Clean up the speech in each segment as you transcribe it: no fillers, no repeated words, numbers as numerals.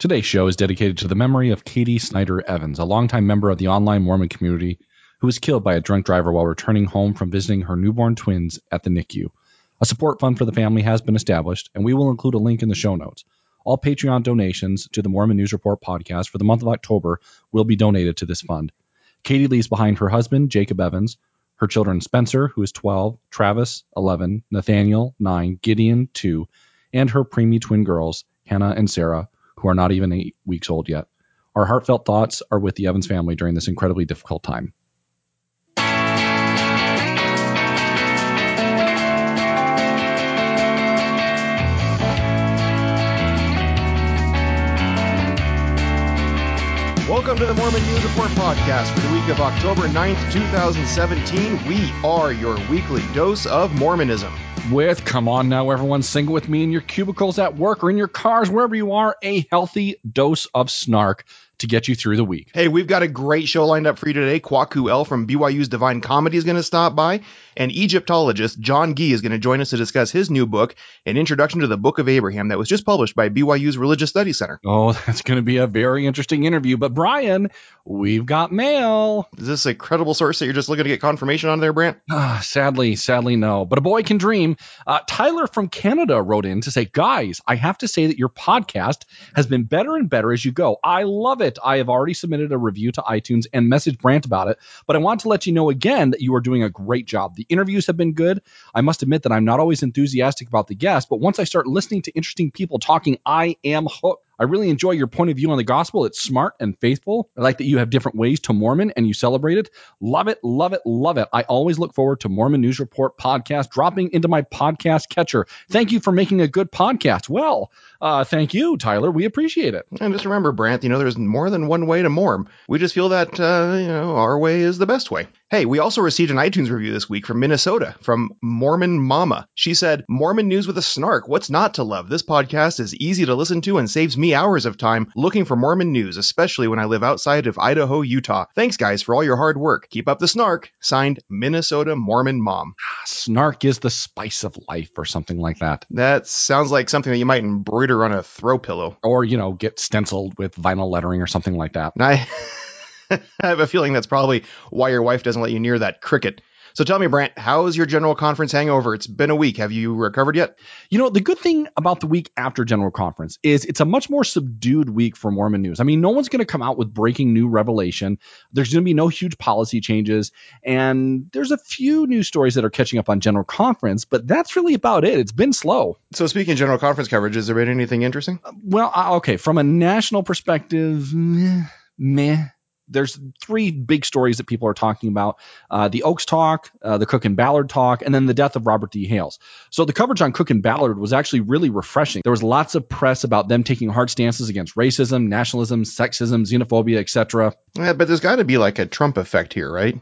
Today's show is dedicated to the memory of Katie Snyder Evans, a longtime member of the online Mormon community who was killed by a drunk driver while returning home from visiting her newborn twins at the NICU. A support fund for the family has been established, and we will include a link in the show notes. All Patreon donations to the Mormon News Report podcast for the month of October will be donated to this fund. Katie leaves behind her husband, Jacob Evans, her children Spencer, who is 12, Travis, 11, Nathaniel, 9, Gideon, 2, and her preemie twin girls, Hannah and Sarah, who are not even 8 weeks old yet. Our heartfelt thoughts are with the Evans family during this incredibly difficult time. Welcome to the Mormon News Report podcast for the week of October 9th, 2017. We are your weekly dose of Mormonism. Come on now, everyone, sing with me in your cubicles at work or in your cars, wherever you are, a healthy dose of snark to get you through the week. Hey, we've got a great show lined up for you today. Kwaku El from BYU's Divine Comedy is going to stop by, and Egyptologist John Gee is going to join us to discuss his new book, An Introduction to the Book of Abraham, that was just published by BYU's Religious Studies Center. Oh, that's going to be a very interesting interview. But Brian, we've got mail. Is this a credible source that you're just looking to get confirmation on there, Brant? Sadly, no. But a boy can dream. Tyler from Canada wrote in to say, guys, I have to say that your podcast has been better and better as you go. I love it. I have already submitted a review to iTunes and messaged Brant about it, but I want to let you know again that you are doing a great job. The interviews have been good. I must admit that I'm not always enthusiastic about the guests, but once I start listening to interesting people talking, I am hooked. I really enjoy your point of view on the gospel. It's smart and faithful. I like that you have different ways to Mormon and you celebrate it. Love it, love it, love it. I always look forward to Mormon News Report podcast dropping into my podcast catcher. Thank you for making a good podcast. Well, thank you, Tyler. We appreciate it. And just remember, Brant, there's more than one way to Morm. We just feel that, our way is the best way. Hey, we also received an iTunes review this week from Minnesota, from Mormon Mama. She said, Mormon news with a snark. What's not to love? This podcast is easy to listen to and saves me hours of time looking for Mormon news, especially when I live outside of Idaho, Utah. Thanks, guys, for all your hard work. Keep up the snark. Signed, Minnesota Mormon Mom. Snark is the spice of life or something like that. That sounds like something that you might embroider on a throw pillow. Or, get stenciled with vinyl lettering or something like that. I have a feeling that's probably why your wife doesn't let you near that cricket. So tell me, Brant, how's your General Conference hangover? It's been a week. Have you recovered yet? The good thing about the week after General Conference is it's a much more subdued week for Mormon news. I mean, no one's going to come out with breaking new revelation. There's going to be no huge policy changes. And there's a few news stories that are catching up on General Conference, but that's really about it. It's been slow. So speaking of General Conference coverage, has there been anything interesting? Okay. From a national perspective, meh. There's three big stories that people are talking about. The Oaks talk, the Cook and Ballard talk, and then the death of Robert D. Hales. So the coverage on Cook and Ballard was actually really refreshing. There was lots of press about them taking hard stances against racism, nationalism, sexism, xenophobia, etc. Yeah, but there's got to be like a Trump effect here, right?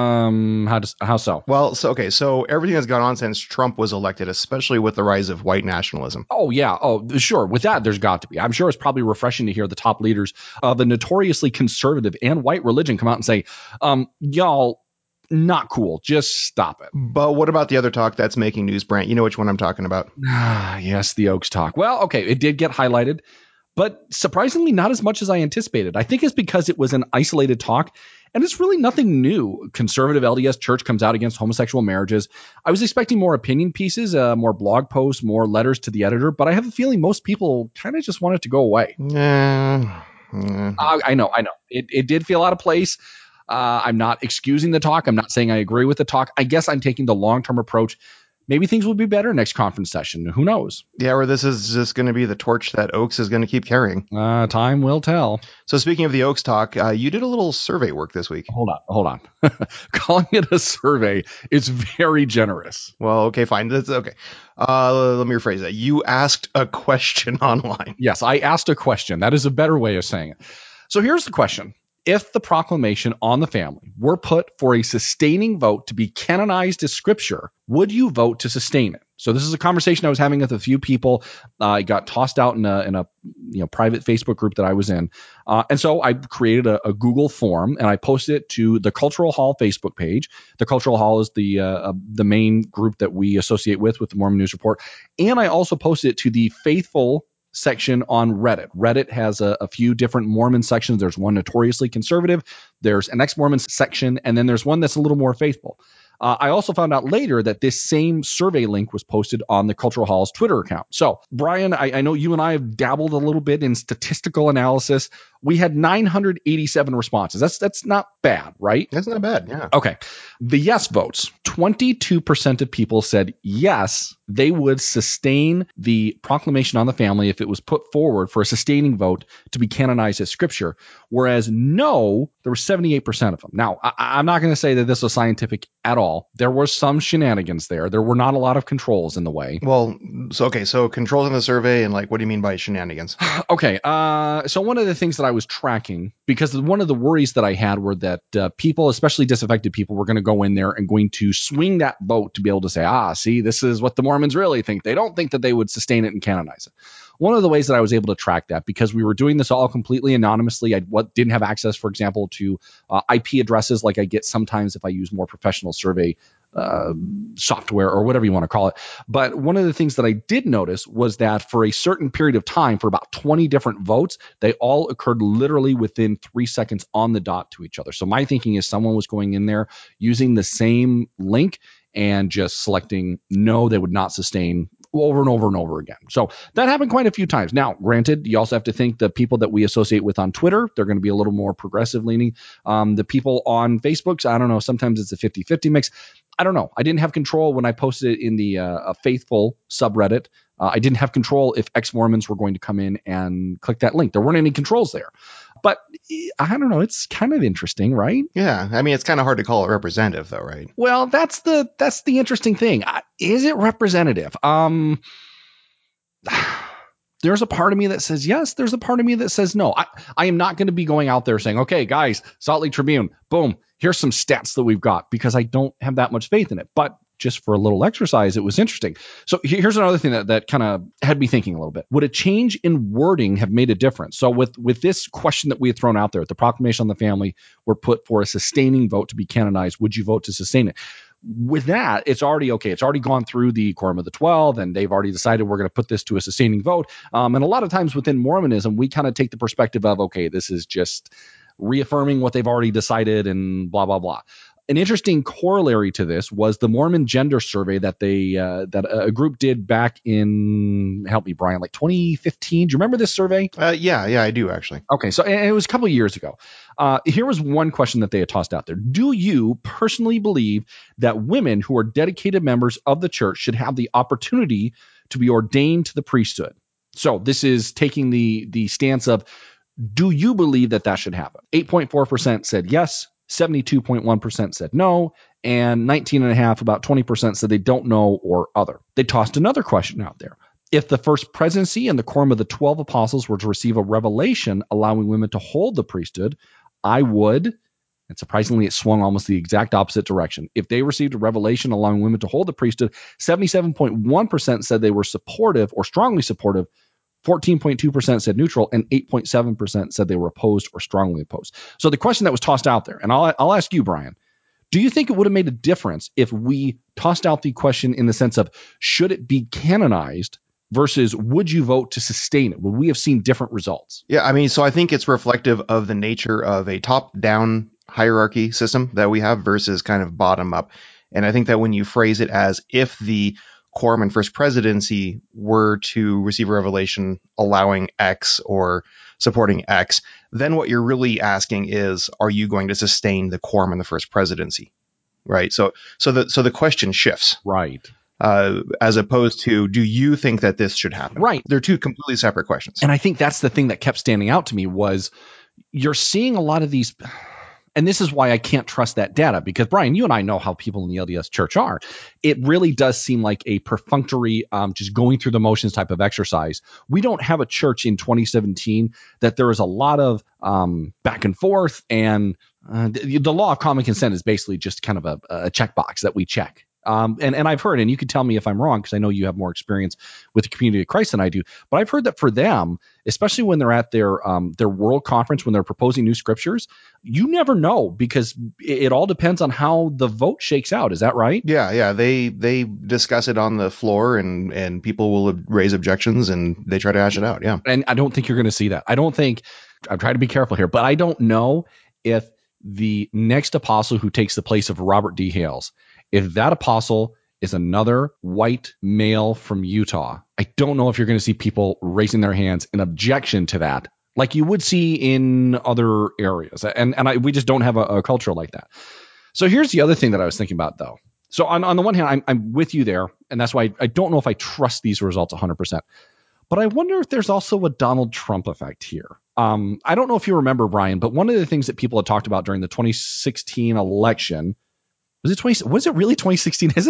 How so? Well, so everything that's gone on since Trump was elected, especially with the rise of white nationalism. Oh, yeah. Oh, sure. With that, there's got to be. I'm sure it's probably refreshing to hear the top leaders of the notoriously conservative and white religion come out and say, y'all, not cool. Just stop it. But what about the other talk that's making news, Brant? You know which one I'm talking about. Yes, the Oaks talk. Well, okay, it did get highlighted, but surprisingly not as much as I anticipated. I think it's because it was an isolated talk, and it's really nothing new. Conservative LDS Church comes out against homosexual marriages. I was expecting more opinion pieces, more blog posts, more letters to the editor, but I have a feeling most people kind of just want it to go away. I know. It did feel out of place. I'm not excusing the talk. I'm not saying I agree with the talk. I guess I'm taking the long-term approach. Maybe things will be better next conference session. Who knows? Yeah, or this is just going to be the torch that Oaks is going to keep carrying. Time will tell. So speaking of the Oaks talk, you did a little survey work this week. Hold on. Calling it a survey is very generous. Well, okay, fine. That's okay. Let me rephrase that. You asked a question online. Yes, I asked a question. That is a better way of saying it. So here's the question. If the proclamation on the family were put for a sustaining vote to be canonized as scripture, would you vote to sustain it? So this is a conversation I was having with a few people. I got tossed out in a private Facebook group that I was in. And so I created a Google form and I posted it to the Cultural Hall Facebook page. The Cultural Hall is the main group that we associate with the Mormon News Report. And I also posted it to the Faithful section on Reddit. Reddit has a few different Mormon sections. There's one notoriously conservative, there's an ex-Mormon section, and then there's one that's a little more faithful. I also found out later that this same survey link was posted on the Cultural Hall's Twitter account. So, Brian, I know you and I have dabbled a little bit in statistical analysis. We had 987 responses. That's not bad, right? That's not bad, yeah. Okay. The yes votes, 22% of people said yes, they would sustain the proclamation on the family if it was put forward for a sustaining vote to be canonized as scripture, whereas no, there were 78% of them. Now, I'm not going to say that this was scientific at all. There was some shenanigans there. There were not a lot of controls in the way. Well, so controls in the survey, and like, what do you mean by shenanigans? Okay, so one of the things that I was tracking, because one of the worries that I had were that people, especially disaffected people, were going to go in there and going to swing that vote to be able to say, see, this is what the Mormons really think. They don't think that they would sustain it and canonize it. One of the ways that I was able to track that, because we were doing this all completely anonymously, I didn't have access, for example, to IP addresses like I get sometimes if I use more professional survey software or whatever you want to call it. But one of the things that I did notice was that for a certain period of time, for about 20 different votes, they all occurred literally within 3 seconds on the dot to each other. So my thinking is someone was going in there using the same link and just selecting no, they would not sustain over and over and over again. So that happened quite a few times. Now, granted, you also have to think the people that we associate with on Twitter, they're going to be a little more progressive leaning. The people on Facebook, I don't know, sometimes it's a 50-50 mix. I don't know. I didn't have control when I posted it in the faithful subreddit. I didn't have control if ex-Mormons were going to come in and click that link. There weren't any controls there. But I don't know. It's kind of interesting, right? Yeah. I mean, it's kind of hard to call it representative, though, right? Well, that's the interesting thing. Is it representative? There's a part of me that says yes. There's a part of me that says no. I am not going to be going out there saying, okay, guys, Salt Lake Tribune, boom, here's some stats that we've got, because I don't have that much faith in it. But just for a little exercise, it was interesting. So here's another thing that kind of had me thinking a little bit. Would a change in wording have made a difference? So with this question that we had thrown out there, the proclamation on the family were put for a sustaining vote to be canonized. Would you vote to sustain it? With that, it's already okay. It's already gone through the Quorum of the 12, and they've already decided we're going to put this to a sustaining vote. And a lot of times within Mormonism, we kind of take the perspective of, okay, this is just reaffirming what they've already decided and blah, blah, blah. An interesting corollary to this was the Mormon gender survey that a group did back in, help me, Brian, like 2015. Do you remember this survey? Yeah, I do actually. Okay, so it was a couple of years ago. Here was one question that they had tossed out there. Do you personally believe that women who are dedicated members of the church should have the opportunity to be ordained to the priesthood? So this is taking the stance of, do you believe that should happen? 8.4% said yes. 72.1% said no, and 19.5%, about 20% said they don't know or other. They tossed another question out there. If the first presidency and the quorum of the 12 apostles were to receive a revelation allowing women to hold the priesthood, I would, and surprisingly it swung almost the exact opposite direction. If they received a revelation allowing women to hold the priesthood, 77.1% said they were supportive or strongly supportive, 14.2% said neutral, and 8.7% said they were opposed or strongly opposed. So the question that was tossed out there, and I'll ask you, Brian, do you think it would have made a difference if we tossed out the question in the sense of, should it be canonized versus would you vote to sustain it? Would we have seen different results? Yeah, I mean, so I think it's reflective of the nature of a top-down hierarchy system that we have versus kind of bottom-up. And I think that when you phrase it as if the quorum and first presidency were to receive a revelation allowing X or supporting X, then what you're really asking is, are you going to sustain the quorum and the first presidency? Right. So the question shifts. Right. As opposed to, do you think that this should happen? Right. They're two completely separate questions. And I think that's the thing that kept standing out to me was you're seeing a lot of these. And this is why I can't trust that data, because Brian, you and I know how people in the LDS church are. It really does seem like a perfunctory, just going through the motions type of exercise. We don't have a church in 2017 that there is a lot of back and forth, and the law of common consent is basically just kind of a checkbox that we check. And I've heard, and you can tell me if I'm wrong, because I know you have more experience with the Community of Christ than I do, but I've heard that for them, especially when they're at their world conference, when they're proposing new scriptures, you never know, because it all depends on how the vote shakes out. Is that right? Yeah. They discuss it on the floor, and people will raise objections, and they try to hash it out. Yeah. And I don't think you're going to see that. I'm trying to be careful here, but I don't know if the next apostle who takes the place of Robert D. Hales, if that apostle is another white male from Utah, I don't know if you're going to see people raising their hands in objection to that, like you would see in other areas. We just don't have a culture like that. So here's the other thing that I was thinking about, though. So on the one hand, I'm with you there, and that's why I don't know if I trust these results 100%. But I wonder if there's also a Donald Trump effect here. I don't know if you remember, Brian, but one of the things that people had talked about during the 2016 election, was it really 2016? Has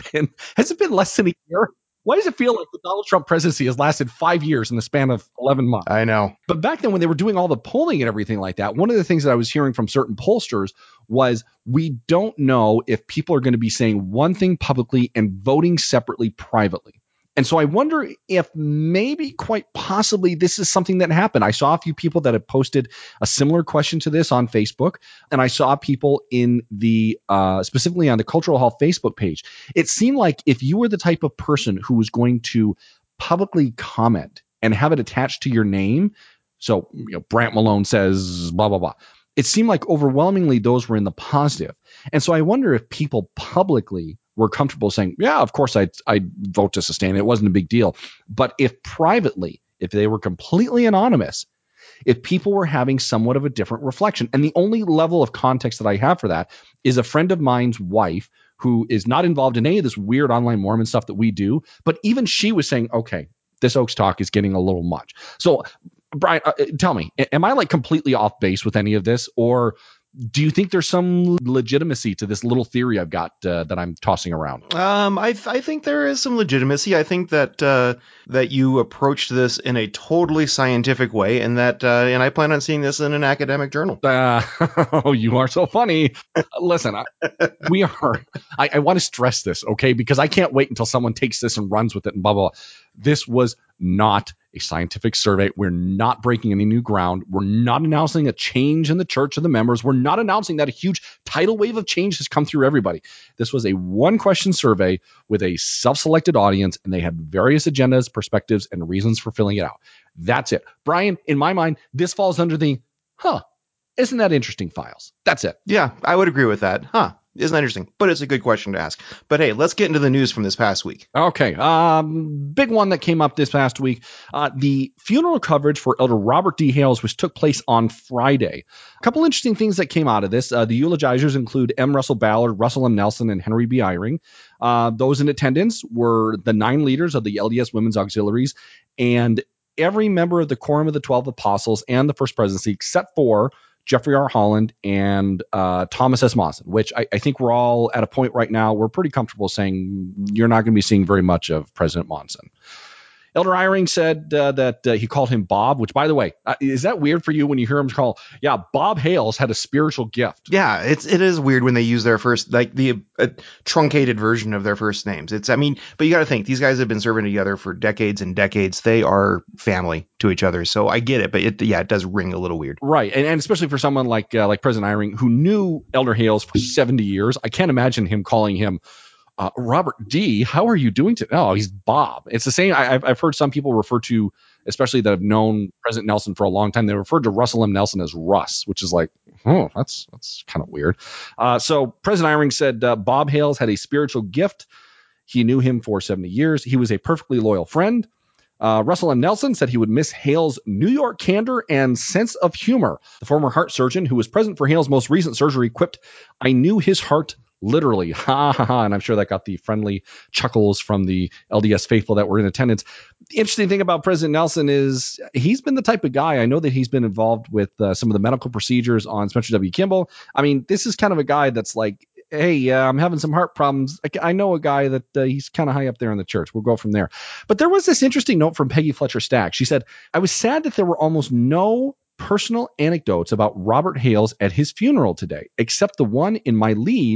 it been less than a year? Why does it feel like the Donald Trump presidency has lasted 5 years in the span of 11 months? I know. But back then, when they were doing all the polling and everything like that, one of the things that I was hearing from certain pollsters was, we don't know if people are going to be saying one thing publicly and voting separately privately. And so I wonder if maybe quite possibly this is something that happened. I saw a few people that have posted a similar question to this on Facebook, and I saw people in the specifically on the Cultural Hall Facebook page. It seemed like if you were the type of person who was going to publicly comment and have it attached to your name, so Brant Malone says blah blah blah, it seemed like overwhelmingly those were in the positive. And so I wonder if people publicly were comfortable saying, yeah, of course I'd vote to sustain. It wasn't a big deal. But if privately, if they were completely anonymous, if people were having somewhat of a different reflection, and the only level of context that I have for that is a friend of mine's wife who is not involved in any of this weird online Mormon stuff that we do, but even she was saying, okay, this Oaks talk is getting a little much. So Brian, tell me, am I like completely off base with any of this, or do you think there's some legitimacy to this little theory I've got that I'm tossing around? I think there is some legitimacy. I think that you approached this in a totally scientific way, and I plan on seeing this in an academic journal. Oh, you are so funny. Listen, I want to stress this, okay? Because I can't wait until someone takes this and runs with it and blah, blah, blah. This was not a scientific survey. We're not breaking any new ground. We're not announcing a change in the church of the members. We're not announcing that a huge tidal wave of change has come through everybody. This was a one-question survey with a self-selected audience, and they had various agendas, perspectives, and reasons for filling it out. That's it. Brian, in my mind, this falls under the, isn't that interesting files? That's it. Yeah, I would agree with that. Isn't that interesting? But it's a good question to ask. But hey, let's get into the news from this past week. Okay. Big one that came up this past week. The funeral coverage for Elder Robert D. Hales, which took place on Friday. A couple interesting things that came out of this. The eulogizers include M. Russell Ballard, Russell M. Nelson, and Henry B. Eyring. Those in attendance were the 9 leaders of the LDS Women's Auxiliaries and every member of the Quorum of the 12 Apostles and the First Presidency, except for Jeffrey R. Holland and Thomas S. Monson, which I think we're all at a point right now, we're pretty comfortable saying you're not going to be seeing very much of President Monson. Elder Eyring said that he called him Bob, which, by the way, is that weird for you when you hear him call, Bob Hales had a spiritual gift? Yeah, it is weird when they use their first, like the truncated version of their first names. But you got to think, these guys have been serving together for decades and decades. They are family to each other. So I get it, but it does ring a little weird. Right. And especially for someone like President Eyring, who knew Elder Hales for 70 years, I can't imagine him calling him Robert D., how are you doing today? Oh, he's Bob. It's the same. I've heard some people refer to, especially that have known President Nelson for a long time, they referred to Russell M. Nelson as Russ, which is like, that's kind of weird. So President Eyring said Bob Hales had a spiritual gift. He knew him for 70 years. He was a perfectly loyal friend. Russell M. Nelson said he would miss Hales' New York candor and sense of humor. The former heart surgeon who was present for Hales' most recent surgery quipped, "I knew his heart literally." Ha ha ha. And I'm sure that got the friendly chuckles from the LDS faithful that were in attendance. The interesting thing about President Nelson is he's been the type of guy, I know that he's been involved with some of the medical procedures on Spencer W. Kimball. I mean, this is kind of a guy that's like, hey, I'm having some heart problems. I know a guy that he's kind of high up there in the church. We'll go from there. But there was this interesting note from Peggy Fletcher Stack. She said, "I was sad that there were almost no personal anecdotes about Robert Hales at his funeral today, except the one in my lead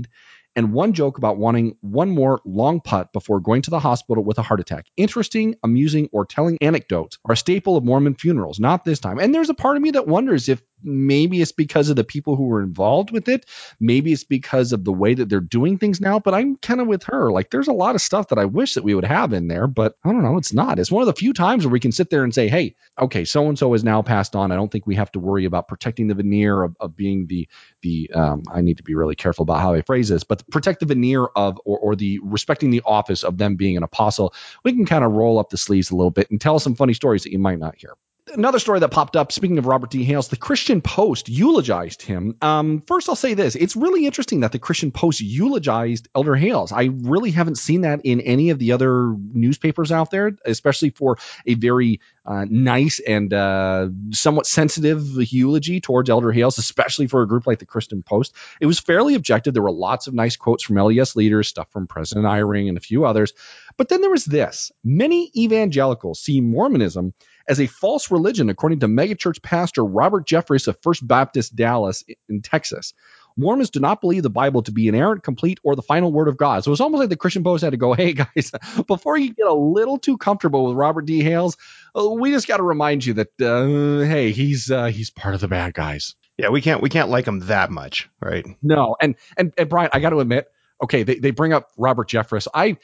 and one joke about wanting one more long putt before going to the hospital with a heart attack. Interesting, amusing, or telling anecdotes are a staple of Mormon funerals, not this time. And there's a part of me that wonders if maybe it's because of the people who were involved with it. Maybe it's because of the way that they're doing things now, but I'm kind of with her. Like, there's a lot of stuff that I wish that we would have in there, but I don't know. It's not. It's one of the few times where we can sit there and say, hey, okay, so-and-so is now passed on. I don't think we have to worry about protecting the veneer of being I need to be really careful about how I phrase this, but protect the veneer of, or the respecting the office of them being an apostle. We can kind of roll up the sleeves a little bit and tell some funny stories that you might not hear. Another story that popped up, speaking of Robert D. Hales, the Christian Post eulogized him. First, I'll say this. It's really interesting that the Christian Post eulogized Elder Hales. I really haven't seen that in any of the other newspapers out there, especially for a very nice and somewhat sensitive eulogy towards Elder Hales, especially for a group like the Christian Post. It was fairly objective. There were lots of nice quotes from LDS leaders, stuff from President Eyring and a few others. But then there was this. Many evangelicals see Mormonism as a false religion, according to megachurch pastor Robert Jeffress of First Baptist Dallas in Texas. Mormons do not believe the Bible to be inerrant, complete, or the final word of God. So it's almost like the Christian Post had to go, hey, guys, before you get a little too comfortable with Robert D. Hales, we just got to remind you that, hey, he's part of the bad guys. Yeah, we can't like him that much, right? No, and Brian, I got to admit, okay, they bring up Robert Jeffress.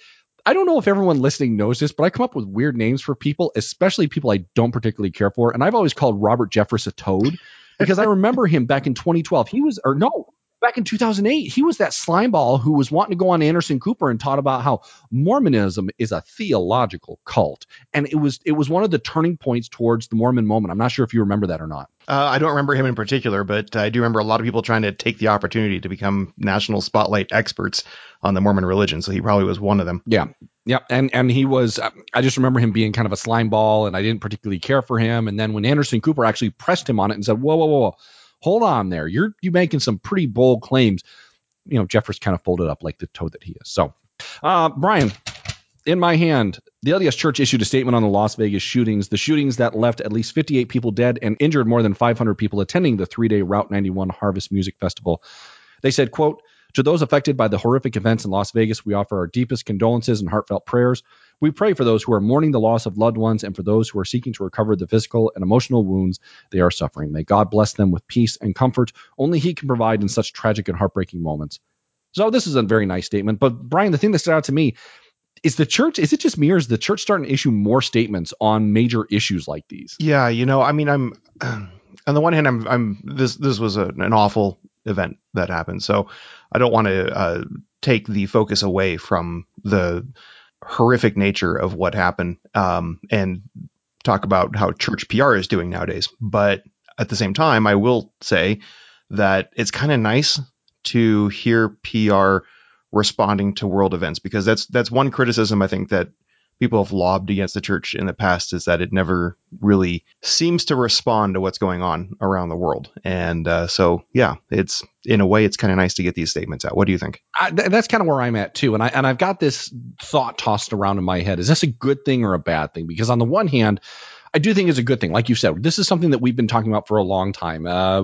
I don't know if everyone listening knows this, but I come up with weird names for people, especially people I don't particularly care for. And I've always called Robert Jeffress a toad because I remember him back in 2012. Back in 2008, he was that slimeball who was wanting to go on Anderson Cooper and taught about how Mormonism is a theological cult. And it was one of the turning points towards the Mormon moment. I'm not sure if you remember that or not. I don't remember him in particular, but I do remember a lot of people trying to take the opportunity to become national spotlight experts on the Mormon religion. So he probably was one of them. Yeah. Yeah. And he was, I just remember him being kind of a slime ball, and I didn't particularly care for him. And then when Anderson Cooper actually pressed him on it and said, whoa, hold on there. You're making some pretty bold claims. Jeffress kind of folded up like the toad that he is. So, Brian, in my hand, the LDS Church issued a statement on the Las Vegas shootings, the shootings that left at least 58 people dead and injured more than 500 people attending the 3-day Route 91 Harvest Music Festival. They said, quote, to those affected by the horrific events in Las Vegas, we offer our deepest condolences and heartfelt prayers. We pray for those who are mourning the loss of loved ones and for those who are seeking to recover the physical and emotional wounds they are suffering. May God bless them with peace and comfort only He can provide in such tragic and heartbreaking moments. So this is a very nice statement. But Brian, the thing that stood out to me is the church, is it just me, or is the church starting to issue more statements on major issues like these? Yeah, I mean, I'm on the one hand, this was an awful event that happened. So I don't want to take the focus away from the horrific nature of what happened and talk about how church PR is doing nowadays. But at the same time, I will say that it's kind of nice to hear PR responding to world events, because that's one criticism I think that people have lobbed against the church in the past, is that it never really seems to respond to what's going on around the world. And so, yeah, it's in a way, it's kind of nice to get these statements out. What do you think? That's kind of where I'm at too. And I've got this thought tossed around in my head. Is this a good thing or a bad thing? Because on the one hand, I do think it's a good thing. Like you said, this is something that we've been talking about for a long time.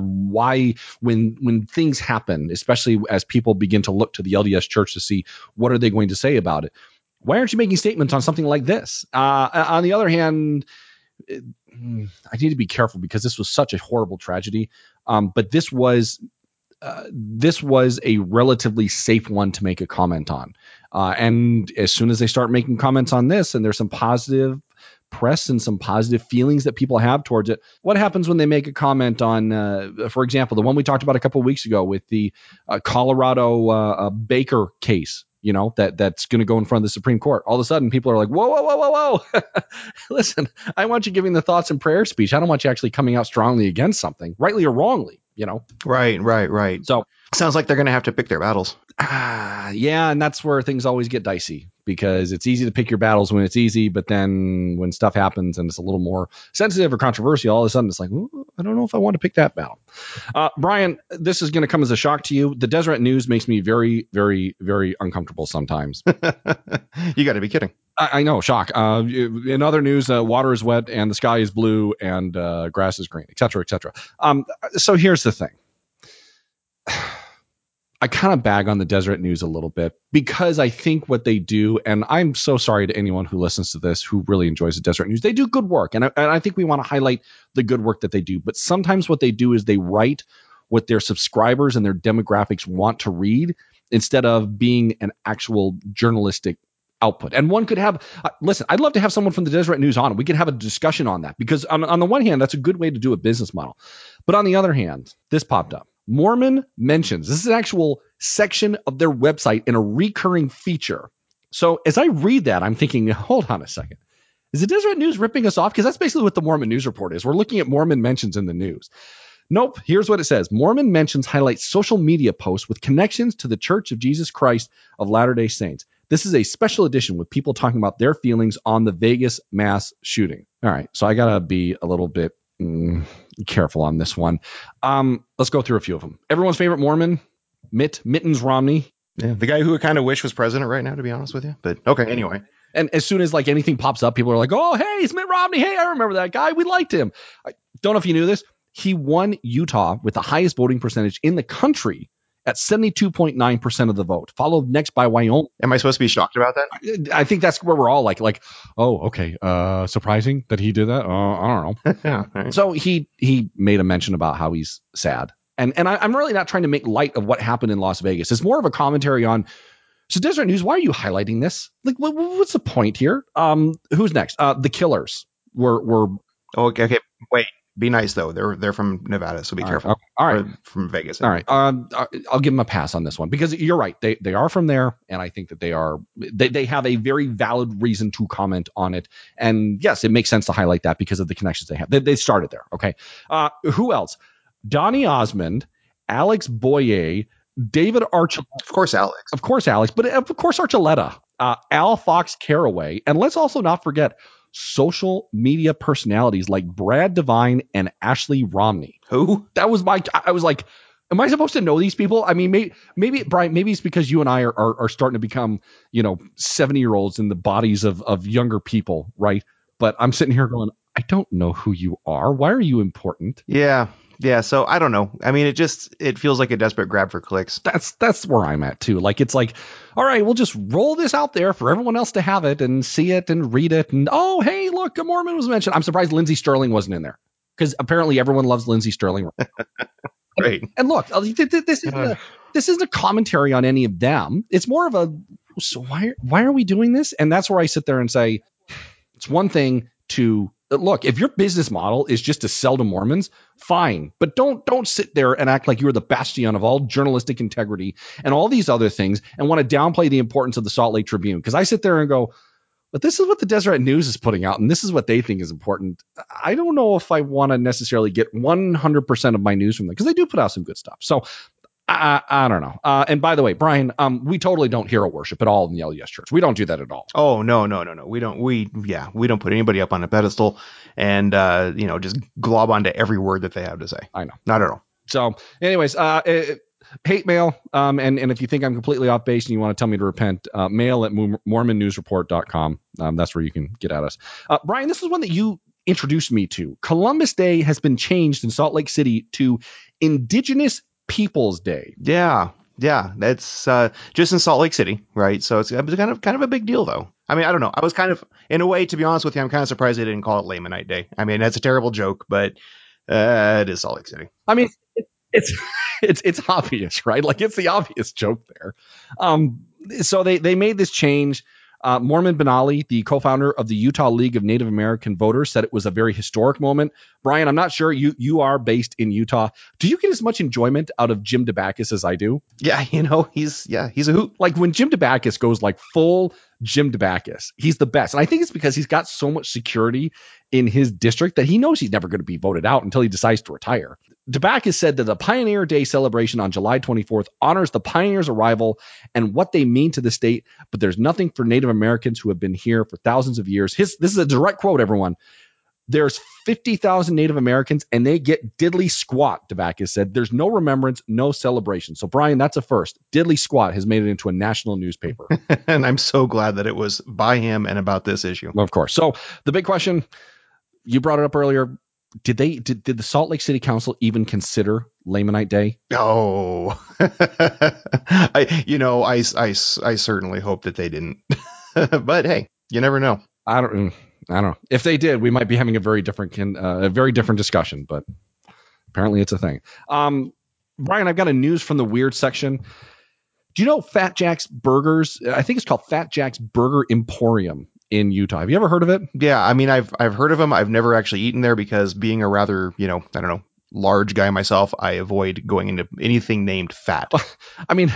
Why, when things happen, especially as people begin to look to the LDS Church to see what are they going to say about it, why aren't you making statements on something like this? On the other hand, I need to be careful because this was such a horrible tragedy. But this was a relatively safe one to make a comment on. And as soon as they start making comments on this, and there's some positive press and some positive feelings that people have towards it, what happens when they make a comment on, for example, the one we talked about a couple of weeks ago with the Colorado Baker case, that's going to go in front of the Supreme Court. All of a sudden, people are like, whoa. Listen, I want you giving the thoughts and prayer speech. I don't want you actually coming out strongly against something, rightly or wrongly, Right. So sounds like they're going to have to pick their battles. Yeah, and that's where things always get dicey, because it's easy to pick your battles when it's easy, but then when stuff happens and it's a little more sensitive or controversial, all of a sudden it's like, I don't know if I want to pick that battle. Brian, this is going to come as a shock to you. The Deseret News makes me very, very, very uncomfortable sometimes. You got to be kidding. I know, shock. In other news, water is wet and the sky is blue and grass is green, et cetera, et cetera. So here's the thing. I kind of bag on the Deseret News a little bit because I think what they do, and I'm so sorry to anyone who listens to this who really enjoys the Deseret News, they do good work. And I think we want to highlight the good work that they do. But sometimes what they do is they write what their subscribers and their demographics want to read instead of being an actual journalistic output. And one could have, listen, I'd love to have someone from the Deseret News on. We could have a discussion on that because on the one hand, that's a good way to do a business model. But on the other hand, this popped up. Mormon Mentions. This is an actual section of their website and a recurring feature. So as I read that, I'm thinking, hold on a second. Is the Deseret News ripping us off? Because that's basically what the Mormon News Report is. We're looking at Mormon Mentions in the news. Nope. Here's what it says. Mormon Mentions highlights social media posts with connections to the Church of Jesus Christ of Latter-day Saints. This is a special edition with people talking about their feelings on the Vegas mass shooting. All right. So I got to be a little bit careful on this one. Let's go through a few of them. Everyone's favorite Mormon, Mittens Romney. Yeah, the guy who I kind of wish was president right now, to be honest with you. But okay, anyway. And as soon as like anything pops up, people are like, oh, hey, it's Mitt Romney. Hey, I remember that guy. We liked him. I don't know if you knew this. He won Utah with the highest voting percentage in the country at 72.9% of the vote, followed next by Wyoming. Am I supposed to be shocked about that? I think that's where we're all like, oh, okay. Surprising that he did that. I don't know. Yeah, right. So he made a mention about how he's sad. And I'm really not trying to make light of what happened in Las Vegas. It's more of a commentary on, so Deseret News, why are you highlighting this? Like, what's the point here? Who's next? The Killers were. Oh, okay. Wait. Be nice though. They're from Nevada, so be careful. All right. Or from Vegas. All right. I'll give them a pass on this one because you're right. They are from there, and I think that they have a very valid reason to comment on it. And yes, it makes sense to highlight that because of the connections they have. They started there. Okay. Who else? Donny Osmond, Alex Boyer, David Archuleta. Of course, Alex. But of course, Archuleta, Al Fox Caraway, and let's also not forget social media personalities like Brad Devine and Ashley Romney. Who? That was I was like, am I supposed to know these people? I mean, maybe Brian, maybe it's because you and I are starting to become, 70-year-olds in the bodies of younger people, right? But I'm sitting here going, I don't know who you are. Why are you important? Yeah. So I don't know. I mean, it feels like a desperate grab for clicks. That's where I'm at too. Like, it's like, all right, we'll just roll this out there for everyone else to have it and see it and read it. And oh, hey, look, a Mormon was mentioned. I'm surprised Lindsey Sterling wasn't in there because apparently everyone loves Lindsey Sterling. Right. And look, this isn't a commentary on any of them. It's more of a, so why are we doing this? And that's where I sit there and say, it's one thing to look, if your business model is just to sell to Mormons, fine. But don't sit there and act like you're the bastion of all journalistic integrity and all these other things and want to downplay the importance of the Salt Lake Tribune. Because I sit there and go, but this is what the Deseret News is putting out, and this is what they think is important. I don't know if I want to necessarily get 100% of my news from them, because they do put out some good stuff. So I don't know. And by the way, Brian, we totally don't hero worship at all in the LDS Church. We don't do that at all. Oh, no. We don't. We don't put anybody up on a pedestal and, just glob onto every word that they have to say. I know. Not at all. So anyways, hate mail. And if you think I'm completely off base and you want to tell me to repent, mail at mormonnewsreport.com. That's where you can get at us. Brian, this is one that you introduced me to. Columbus Day has been changed in Salt Lake City to Indigenous Peoples Day. Yeah. That's just in Salt Lake City, right? So it's kind of a big deal, though. I mean, I don't know. I was kind of, in a way, to be honest with you, I'm kind of surprised they didn't call it Lamanite Day. I mean, that's a terrible joke, but it is Salt Lake City. I mean, it's obvious, right? Like, it's the obvious joke there. So they made this change. Mormon Benali, the co-founder of the Utah League of Native American Voters, said it was a very historic moment. Brian, I'm not sure you are based in Utah. Do you get as much enjoyment out of Jim DeBacchus as I do? Yeah, he's a hoot. Like, when Jim DeBacchus goes like full Jim DeBacchus, he's the best. And I think it's because he's got so much security in his district that he knows he's never going to be voted out until he decides to retire. DeBacchus said that the Pioneer Day celebration on July 24th honors the pioneers' arrival and what they mean to the state, but there's nothing for Native Americans who have been here for thousands of years. This is a direct quote, everyone. There's 50,000 Native Americans and they get diddly squat, DeBacchus said. There's no remembrance, no celebration. So, Brian, that's a first. Diddly squat has made it into a national newspaper. And I'm so glad that it was by him and about this issue. Of course. So the big question, you brought it up earlier. did the Salt Lake City Council even consider Lamanite Day? Oh, I certainly hope that they didn't. But hey, you never know. I don't know. If they did, we might be having a very different discussion, but apparently it's a thing. Brian, I've got a news from the weird section. Do you know Fat Jack's Burgers? I think it's called Fat Jack's Burger Emporium in Utah. Have you ever heard of it? Yeah, I mean, I've heard of them. I've never actually eaten there because being a rather, I don't know, large guy myself, I avoid going into anything named fat. I mean,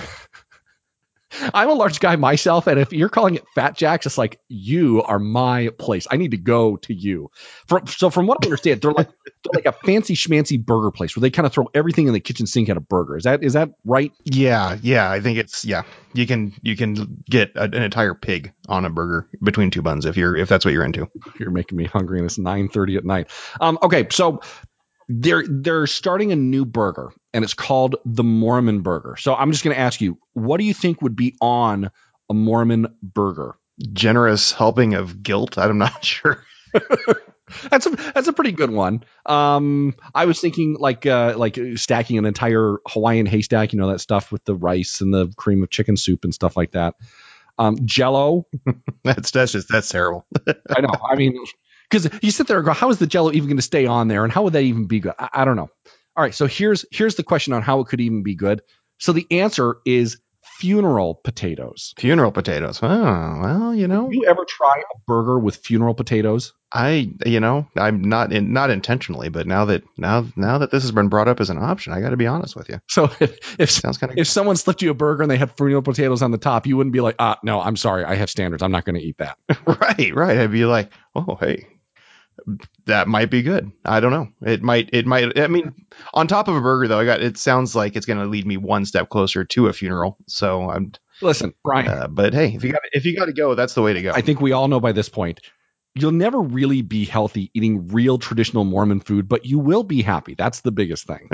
I'm a large guy myself, and if you're calling it Fat Jack's, it's like, you are my place. I need to go to you. From what I understand, they're like a fancy schmancy burger place where they kind of throw everything in the kitchen sink at a burger. Is that right? Yeah, I think it's You can get an entire pig on a burger between two buns if that's what you're into. You're making me hungry, and it's 9:30 at night. Okay, so they're starting a new burger, and it's called the Mormon Burger. So I'm just going to ask you, what do you think would be on a Mormon burger? Generous helping of guilt? I'm not sure. That's a pretty good one. I was thinking like stacking an entire Hawaiian haystack, that stuff with the rice and the cream of chicken soup and stuff like that. Jello. That's terrible. I know. I mean, because you sit there and go, how is the Jello even going to stay on there, and how would that even be good? I don't know. All right, so here's the question on how it could even be good. So the answer is funeral potatoes. Funeral potatoes. Oh, well, Have you ever try a burger with funeral potatoes? I'm not intentionally, but now that this has been brought up as an option, I got to be honest with you. So if someone slipped you a burger and they had funeral potatoes on the top, you wouldn't be like, no, I'm sorry, I have standards, I'm not going to eat that. Right. I'd be like, oh, hey, that might be good. I don't know. It might. I mean, on top of a burger, though, it sounds like it's going to lead me one step closer to a funeral. So listen, Brian. But hey, if you got to go, that's the way to go. I think we all know by this point, you'll never really be healthy eating real traditional Mormon food, but you will be happy. That's the biggest thing.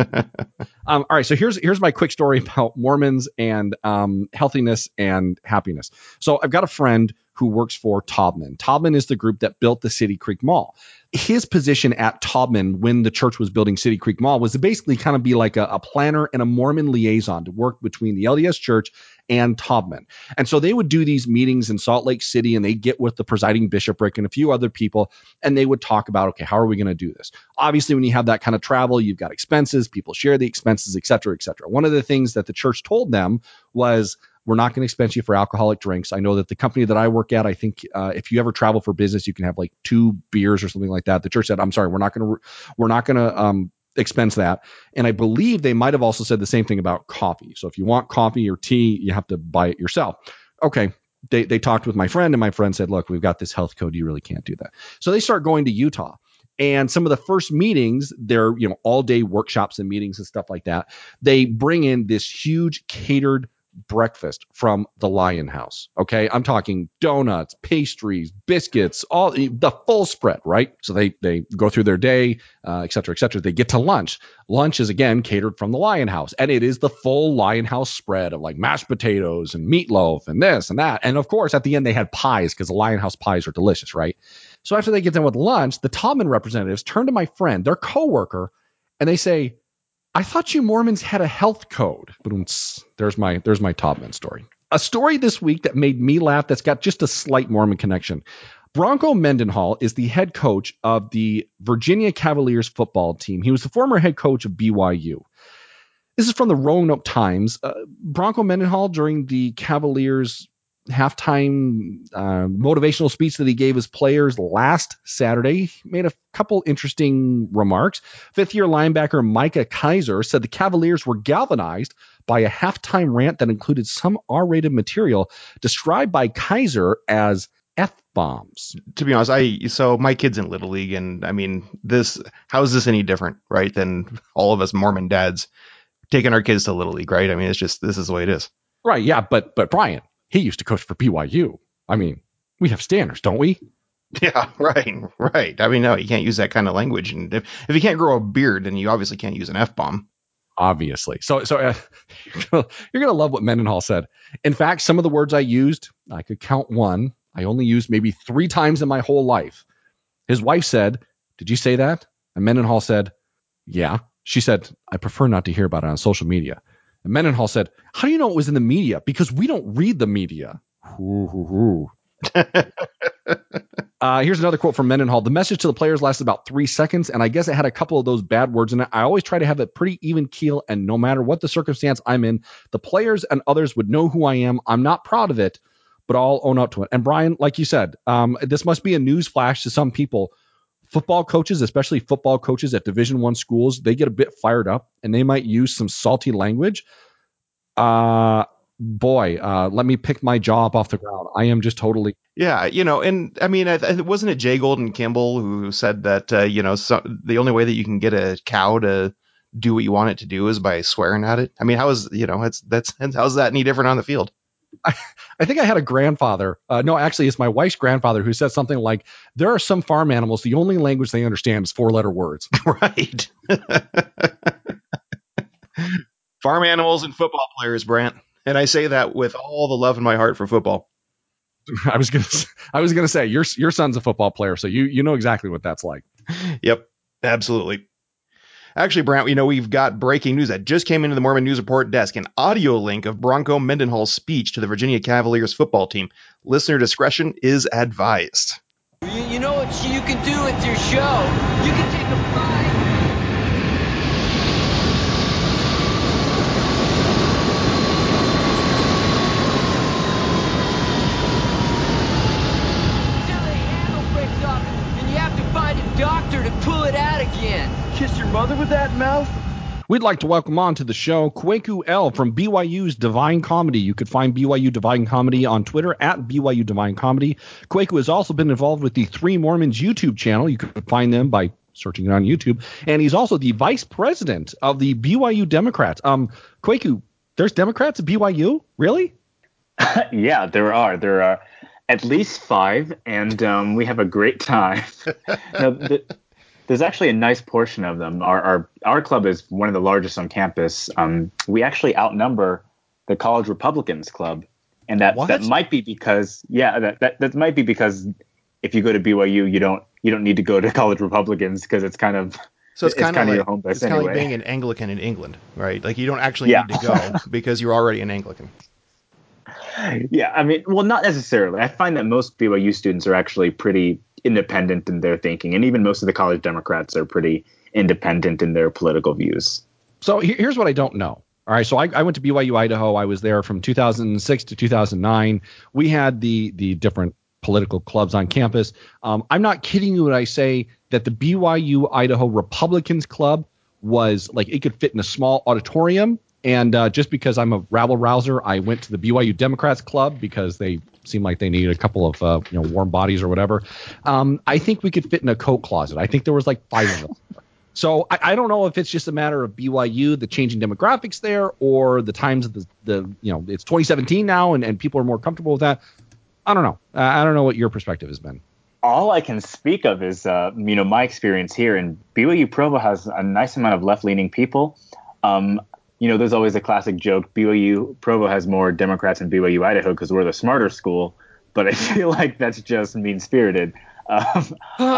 All right. So here's my quick story about Mormons and healthiness and happiness. So I've got a friend who works for Taubman. Taubman is the group that built the City Creek Mall. His position at Taubman when the church was building City Creek Mall was to basically kind of be like a planner and a Mormon liaison to work between the LDS Church and Taubman. And so they would do these meetings in Salt Lake City, and they'd get with the presiding bishopric and a few other people, and they would talk about, okay, how are we going to do this? Obviously, when you have that kind of travel, you've got expenses, people share the expenses, et cetera, et cetera. One of the things that the church told them was, we're not going to expense you for alcoholic drinks. I know that the company that I work at, I think if you ever travel for business, you can have like 2 beers or something like that. The church said, I'm sorry, we're not going to expense that. And I believe they might have also said the same thing about coffee. So if you want coffee or tea, you have to buy it yourself. Okay. They talked with my friend, and my friend said, look, we've got this health code. You really can't do that. So they start going to Utah. And some of the first meetings, they're, all day workshops and meetings and stuff like that. They bring in this huge catered breakfast from the Lion House. Okay. I'm talking donuts, pastries, biscuits, all the full spread, right? So they go through their day, et cetera, et cetera. They get to lunch. Lunch is again catered from the Lion House, and it is the full Lion House spread of like mashed potatoes and meatloaf and this and that. And of course, at the end, they had pies because the Lion House pies are delicious, right? So after they get done with lunch, the Taubman representatives turn to my friend, their coworker, and they say, I thought you Mormons had a health code. There's my Taubman story. A story this week that made me laugh that's got just a slight Mormon connection. Bronco Mendenhall is the head coach of the Virginia Cavaliers football team. He was the former head coach of BYU. This is from the Roanoke Times. Bronco Mendenhall, during the Cavaliers halftime motivational speech that he gave his players last Saturday, made a couple interesting remarks. Fifth-year linebacker Micah Kaiser said the Cavaliers were galvanized by a halftime rant that included some R-rated material described by Kaiser as F-bombs. To be honest, so my kid's in Little League, and I mean, how is this any different, right, than all of us Mormon dads taking our kids to Little League, right? I mean, this is the way it is. Right, yeah, but Brian, he used to coach for BYU. I mean, we have standards, don't we? Yeah, right. I mean, no, you can't use that kind of language. And if you can't grow a beard, then you obviously can't use an F-bomb. Obviously. So you're going to love what Mendenhall said. In fact, some of the words I used, I could count one. I only used maybe 3 times in my whole life. His wife said, did you say that? And Mendenhall said, yeah. She said, I prefer not to hear about it on social media. And Mendenhall said, how do you know it was in the media? Because we don't read the media. Here's another quote from Mendenhall. The message to the players lasted about 3 seconds, and I guess it had a couple of those bad words in it. I always try to have a pretty even keel, and no matter what the circumstance I'm in, the players and others would know who I am. I'm not proud of it, but I'll own up to it. And Brian, like you said, this must be a news flash to some people. Football coaches, especially football coaches at Division I schools, they get a bit fired up, and they might use some salty language. Let me pick my jaw up off the ground. I am just totally. Yeah, and I mean, wasn't it Jay Golden Kimball who said that, the only way that you can get a cow to do what you want it to do is by swearing at it? I mean, how's that any different on the field? I think I had a grandfather. No, actually, it's my wife's grandfather who said something like, there are some farm animals, the only language they understand is 4-letter words. Right. Farm animals and football players, Brant. And I say that with all the love in my heart for football. I was gonna say your son's a football player, so you know exactly what that's like. Yep, absolutely. Actually, Brant, we've got breaking news that just came into the Mormon News Report desk, an audio link of Bronco Mendenhall's speech to the Virginia Cavaliers football team. Listener discretion is advised. You know what you can do with your show? You can take a ride. Doctor to pull it out again. Kiss your mother with that mouth? We'd like to welcome on to the show Kwaku L from BYU's Divine Comedy. You could find BYU Divine Comedy on Twitter at BYU Divine Comedy. Kwaku has also been involved with the Three Mormons YouTube channel. You could find them by searching it on YouTube. And he's also the vice president of the BYU Democrats. Kwaku, there's Democrats at BYU? Really? Yeah, there are. There are at least 5, and we have a great time. There's actually a nice portion of them. Our club is one of the largest on campus. We actually outnumber the College Republicans Club, and that might be because that might be because if you go to BYU, you don't need to go to College Republicans because it's kind of your home base. It's kind of like being an Anglican in England, right? Like you don't actually need to go because you're already an Anglican. Yeah, I mean, well, not necessarily. I find that most BYU students are actually pretty independent in their thinking, and even most of the college Democrats are pretty independent in their political views. So here's what I don't know. All right, so I went to BYU Idaho. I was there from 2006 to 2009. We had the different political clubs on campus. I'm not kidding you when I say that the BYU Idaho Republicans Club was like it could fit in a small auditorium. And just because I'm a rabble rouser, I went to the BYU Democrats Club because they seemed like they needed a couple of warm bodies or whatever. I think we could fit in a coat closet. I think there was like 5 of them. So I don't know if it's just a matter of BYU, the changing demographics there, or the times of the it's 2017 now and people are more comfortable with that. I don't know. I don't know what your perspective has been. All I can speak of is my experience here, and BYU Provo has a nice amount of left-leaning people. There's always a classic joke. BYU Provo has more Democrats than BYU Idaho because we're the smarter school, but I feel like that's just mean-spirited. But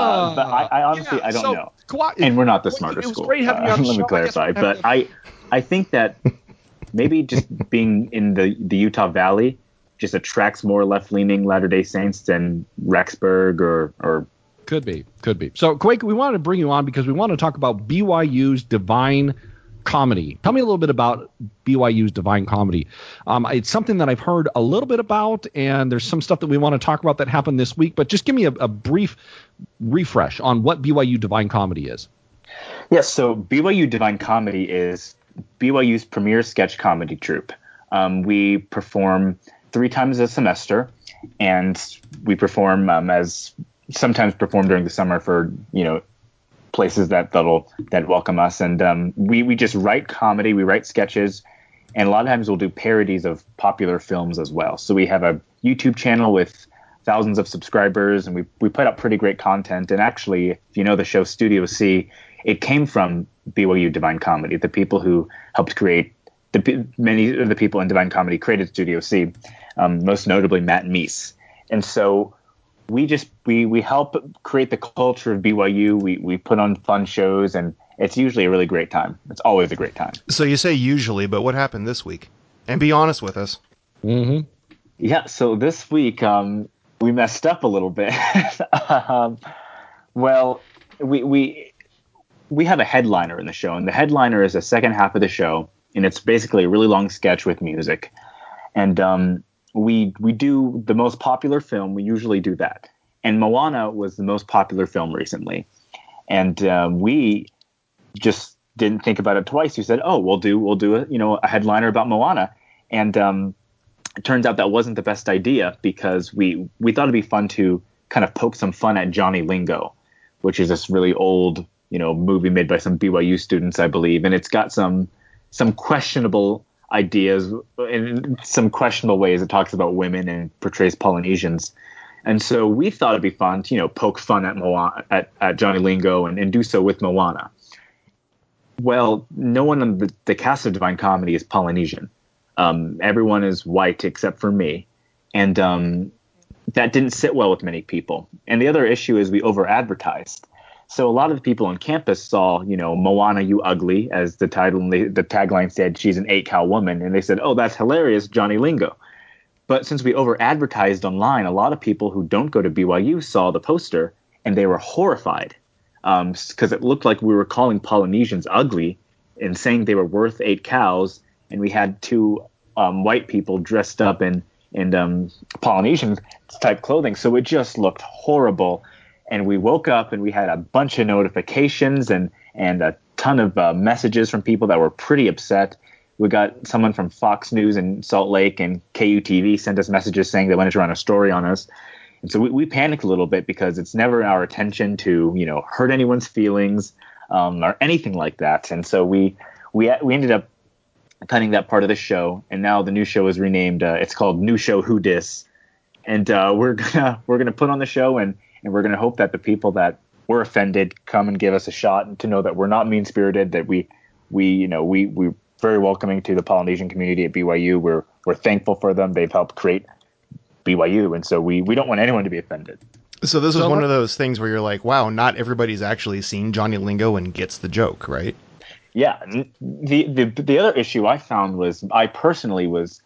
I honestly, I don't know. And we're not the smarter school. Let me clarify. But I think that maybe just being in the Utah Valley just attracts more left-leaning Latter-day Saints than Rexburg or Could be. So, Kwaku, we wanted to bring you on because we want to talk about BYU's Divine Comedy. Tell me a little bit about BYU's Divine Comedy. It's something that I've heard a little bit about, and there's some stuff that we want to talk about that happened this week, but just give me a brief refresh on what BYU Divine Comedy is. Yes, so BYU Divine Comedy is BYU's premier sketch comedy troupe. We perform 3 times a semester, and we perform sometimes perform during the summer for, places that welcome us. And we just write comedy, we write sketches, and a lot of times we'll do parodies of popular films as well. So we have a YouTube channel with thousands of subscribers, and we put out pretty great content. And actually, if you know the show Studio C, it came from BYU Divine Comedy. The people who helped create many of the people in Divine Comedy created Studio C, most notably Matt Meese. And so we help create the culture of BYU. We put on fun shows, and it's usually a really great time. It's always a great time. So you say usually, but what happened this week? And be honest with us. Mm-hmm. Yeah, so this week we messed up a little bit. Well, we have a headliner in the show, and the headliner is the second half of the show, and it's basically a really long sketch with music. And we do the most popular film. We usually do that, and Moana was the most popular film recently, and we just didn't think about it twice. We said, "Oh, we'll do a headliner about Moana," and it turns out that wasn't the best idea because we thought it'd be fun to kind of poke some fun at Johnny Lingo, which is this really old, movie made by some BYU students, I believe. And it's got some questionable ideas in some questionable ways. It talks about women and portrays Polynesians. And so we thought it'd be fun to, poke fun at Moana, at Johnny Lingo and do so with Moana. Well, no one on the cast of Divine Comedy is Polynesian. Everyone is white except for me. And that didn't sit well with many people. And the other issue is we over-advertised. So a lot of the people on campus saw, Moana, you ugly, as the title and the tagline said, she's an 8-cow woman. And they said, oh, that's hilarious, Johnny Lingo. But since we over-advertised online, a lot of people who don't go to BYU saw the poster and they were horrified because it looked like we were calling Polynesians ugly and saying they were worth 8 cows. And we had two white people dressed up in Polynesian type clothing. So it just looked horrible. And we woke up and we had a bunch of notifications and a ton of messages from people that were pretty upset. We got someone from Fox News in Salt Lake and KUTV sent us messages saying they wanted to run a story on us. And so we panicked a little bit because it's never our intention to, hurt anyone's feelings or anything like that. And so we ended up cutting that part of the show. And now the new show is renamed. It's called New Show Who Dis. And we're gonna put on the show and we're gonna hope that the people that were offended come and give us a shot and to know that we're not mean spirited, that we're very welcoming to the Polynesian community at BYU. We're thankful for them. They've helped create BYU, and so we don't want anyone to be offended. So this is one of those things where you're like, wow, not everybody's actually seen Johnny Lingo and gets the joke, right? Yeah. The other issue I found was I personally was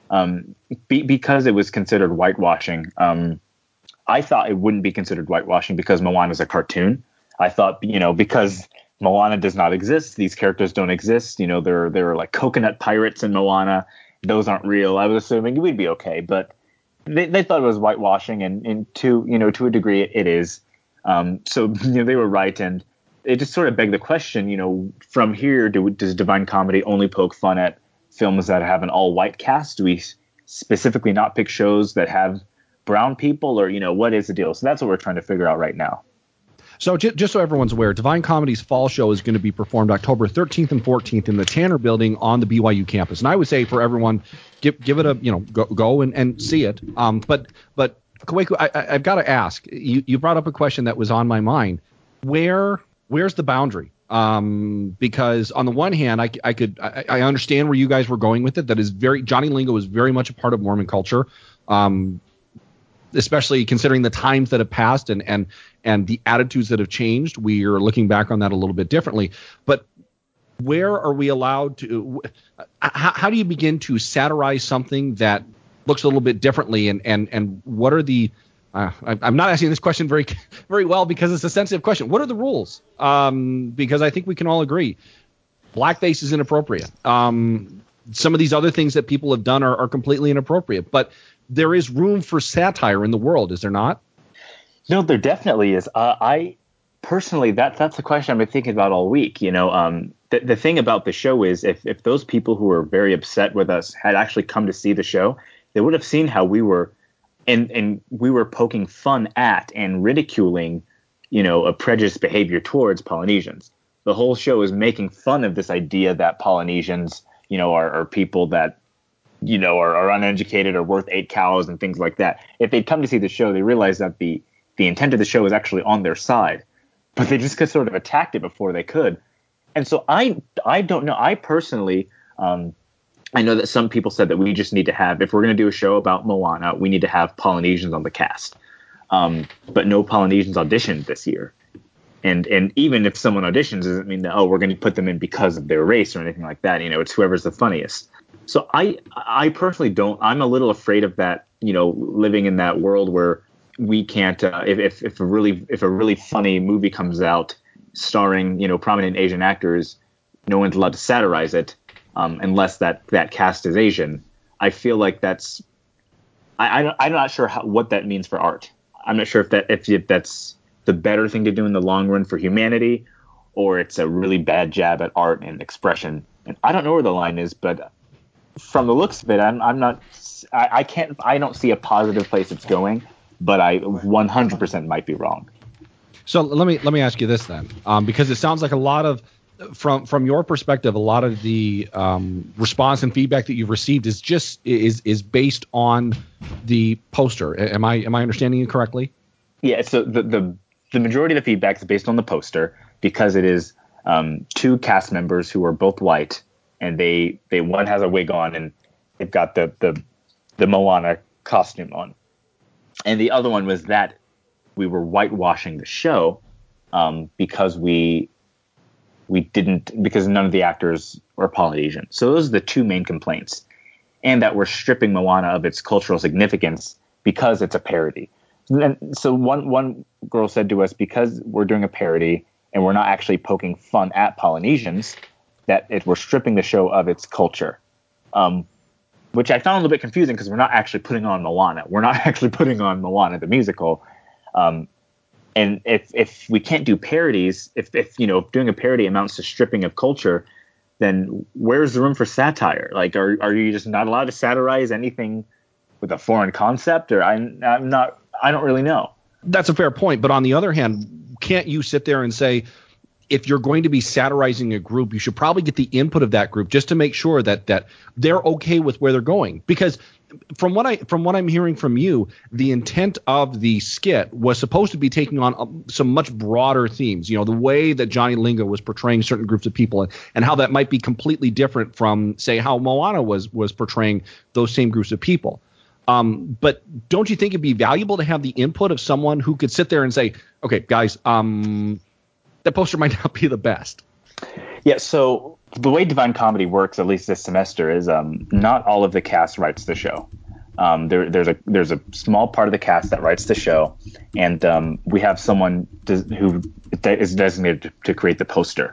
because it was considered whitewashing. I thought it wouldn't be considered whitewashing because Moana is a cartoon. I thought, because Moana does not exist, these characters don't exist. There are like coconut pirates in Moana. Those aren't real. I was assuming we'd be okay, but they thought it was whitewashing, and to a degree it is. So they were right, and it just sort of begged the question. From here, does Divine Comedy only poke fun at films that have an all-white cast? Do we specifically not pick shows that have brown people, or what is the deal? So that's what we're trying to figure out right now. So just so everyone's aware, Divine Comedy's fall show is going to be performed October 13th and 14th in the Tanner Building on the BYU campus. And I would say for everyone, give it a go and see it. But Kaweku, I've got to ask. You brought up a question that was on my mind. Where's the boundary? Because on the one hand, I understand where you guys were going with it. That is Johnny Lingo is very much a part of Mormon culture. Especially considering the times that have passed and the attitudes that have changed. We are looking back on that a little bit differently. But where are we allowed to how do you begin to satirize something that looks a little bit differently? And what are the I'm not asking this question very, very well because it's a sensitive question. What are the rules? Because I think we can all agree blackface is inappropriate. Some of these other things that people have done are completely inappropriate. But there is room for satire in the world, is there not? No, there definitely is. I personally, that's a question I've been thinking about all week. The thing about the show is if those people who were very upset with us had actually come to see the show, they would have seen how we were and we were poking fun at and ridiculing, a prejudiced behavior towards Polynesians. The whole show is making fun of this idea that Polynesians, are people that are uneducated or worth 8 cows and things like that. If they'd come to see the show, they realize that the intent of the show is actually on their side, but they just sort of attacked it before they could. And so I don't know. I personally, I know that some people said that we just need to have, if we're going to do a show about Moana, we need to have Polynesians on the cast. but no Polynesians auditioned this year. And even if someone auditions, doesn't mean that, we're going to put them in because of their race or anything like that. It's whoever's the funniest. So I personally don't. I'm a little afraid of that. Living in that world where we can't. If a really funny movie comes out starring prominent Asian actors, no one's allowed to satirize it unless that cast is Asian. I feel like that's. I'm not sure what that means for art. I'm not sure if that's the better thing to do in the long run for humanity, or it's a really bad jab at art and expression. And I don't know where the line is, but from the looks of it, I'm not. I don't see a positive place it's going, but I 100% might be wrong. So let me ask you this then, because it sounds like a lot of, from your perspective, a lot of the response and feedback that you've received is based on the poster. Am I understanding you correctly? Yeah. So the majority of the feedback is based on the poster because it is two cast members who are both white, and they one has a wig on and they've got the Moana costume on, and the other one was that we were whitewashing the show because because none of the actors were Polynesian. So those are the two main complaints, and that we're stripping Moana of its cultural significance because it's a parody. And so one girl said to us, because we're doing a parody and we're not actually poking fun at Polynesians, that we're stripping the show of its culture, which I found a little bit confusing because we're not actually putting on Moana. We're not actually putting on Moana the musical. And if we can't do parodies, if doing a parody amounts to stripping of culture, then where's the room for satire? Like, are you just not allowed to satirize anything with a foreign concept? Or I don't really know. That's a fair point. But on the other hand, can't you sit there and say, if you're going to be satirizing a group, you should probably get the input of that group just to make sure that they're okay with where they're going? Because from what I'm hearing from you, the intent of the skit was supposed to be taking on some much broader themes. The way that Johnny Lingo was portraying certain groups of people, and how that might be completely different from, say, how Moana was portraying those same groups of people. But don't you think it'd be valuable to have the input of someone who could sit there and say, okay, guys, that poster might not be the best? Yeah, so the way Divine Comedy works, at least this semester, is not all of the cast writes the show. There's a small part of the cast that writes the show, and we have someone who is designated to create the poster.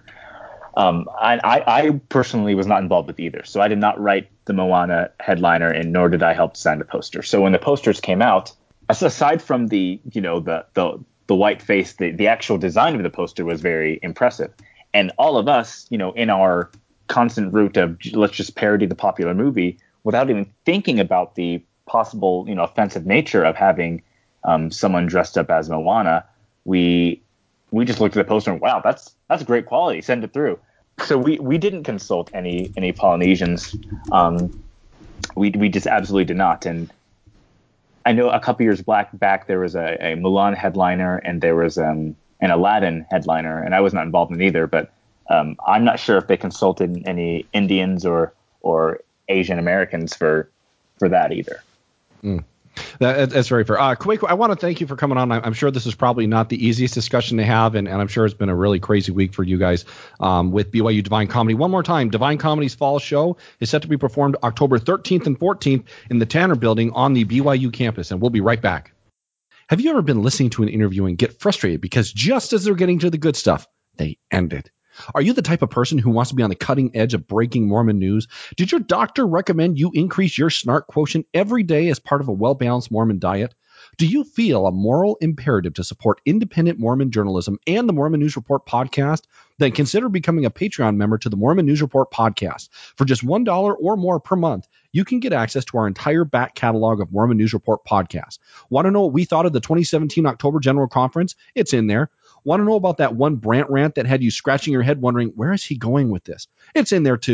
I personally was not involved with either, so I did not write the Moana headliner, and nor did I help design the poster. So when the posters came out, aside from the white face, the actual design of the poster was very impressive. And all of us, in our constant route of let's just parody the popular movie without even thinking about the possible, offensive nature of having someone dressed up as Moana, we just looked at the poster and, wow, that's great quality. Send it through. So we didn't consult any Polynesians. We just absolutely did not. And I know a couple years back there was a Mulan headliner, and there was an Aladdin headliner, and I was not involved in either. But I'm not sure if they consulted any Indians or Asian Americans for that either. That's very fair. Kuwait, I want to thank you for coming on. I'm sure this is probably not the easiest discussion to have, and I'm sure it's been a really crazy week for you guys with BYU Divine Comedy. One more time, Divine Comedy's fall show is set to be performed October 13th and 14th in the Tanner Building on the BYU campus, and we'll be right back. Have you ever been listening to an interview and get frustrated because just as they're getting to the good stuff, they end it? Are you the type of person who wants to be on the cutting edge of breaking Mormon news? Did your doctor recommend you increase your snark quotient every day as part of a well-balanced Mormon diet? Do you feel a moral imperative to support independent Mormon journalism and the Mormon News Report podcast? Then consider becoming a Patreon member to the Mormon News Report podcast. For just $1 or more per month, you can get access to our entire back catalog of Mormon News Report podcasts. Want to know what we thought of the 2017 October General Conference? It's in there. Want to know about that one Brant rant that had you scratching your head wondering, where is he going with this? It's in there too.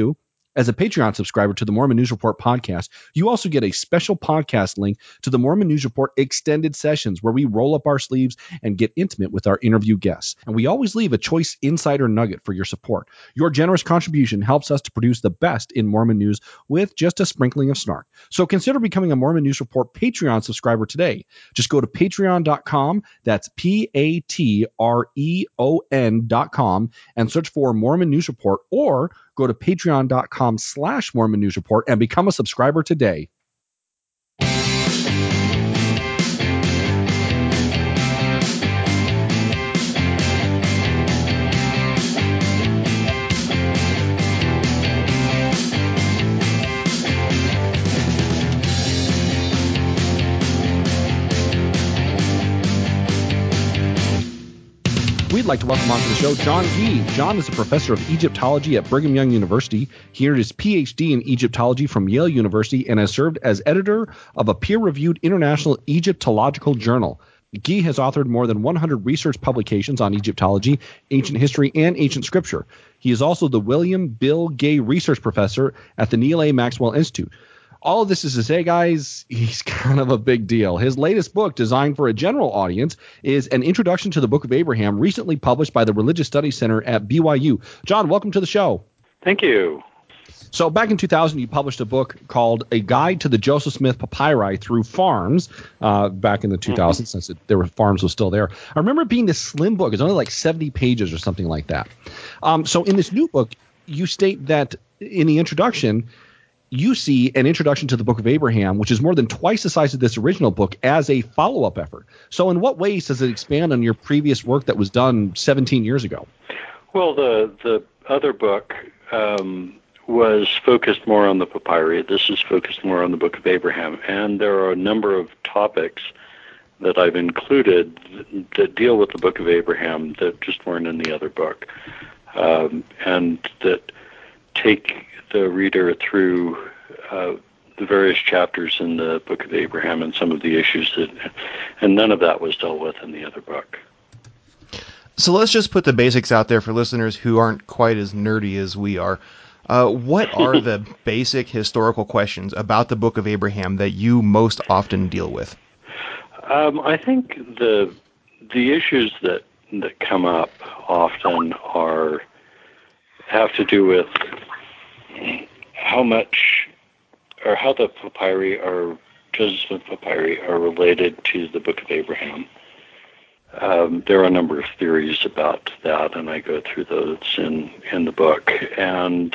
As a Patreon subscriber to the Mormon News Report podcast, you also get a special podcast link to the Mormon News Report extended sessions where we roll up our sleeves and get intimate with our interview guests. And we always leave a choice insider nugget for your support. Your generous contribution helps us to produce the best in Mormon news with just a sprinkling of snark. So consider becoming a Mormon News Report Patreon subscriber today. Just go to patreon.com, that's patreon.com, and search for Mormon News Report, or go to patreon.com/Mormon News Report and become a subscriber today. We'd like to welcome onto the show John Gee. John is a professor of Egyptology at Brigham Young University. He earned his PhD in Egyptology from Yale University and has served as editor of a peer-reviewed international Egyptological journal. Gee has authored more than 100 research publications on Egyptology, ancient history, and ancient scripture. He is also the William Bill Gay Research Professor at the Neil A. Maxwell Institute. All of this is to say, guys, he's kind of a big deal. His latest book, designed for a general audience, is An Introduction to the Book of Abraham, recently published by the Religious Studies Center at BYU. John, welcome to the show. Thank you. So back in 2000, you published a book called A Guide to the Joseph Smith Papyri Through Farms, back in the 2000s, since Farms was still there. I remember it being this slim book. It's only like 70 pages or something like that. So in this new book, you state that in the introduction, you see An Introduction to the Book of Abraham, which is more than twice the size of this original book, as a follow-up effort. So in what ways does it expand on your previous work that was done 17 years ago? Well, the other book was focused more on the papyri. This is focused more on the Book of Abraham. And there are a number of topics that I've included that deal with the Book of Abraham that just weren't in the other book, and that take the reader through the various chapters in the Book of Abraham and some of the issues and none of that was dealt with in the other book. So let's just put the basics out there for listeners who aren't quite as nerdy as we are. What are the basic historical questions about the Book of Abraham that you most often deal with? I think the issues that come up often have to do with how much or how the papyri or Joseph Smith papyri are related to the Book of Abraham. There are a number of theories about that, and I go through those in the book. And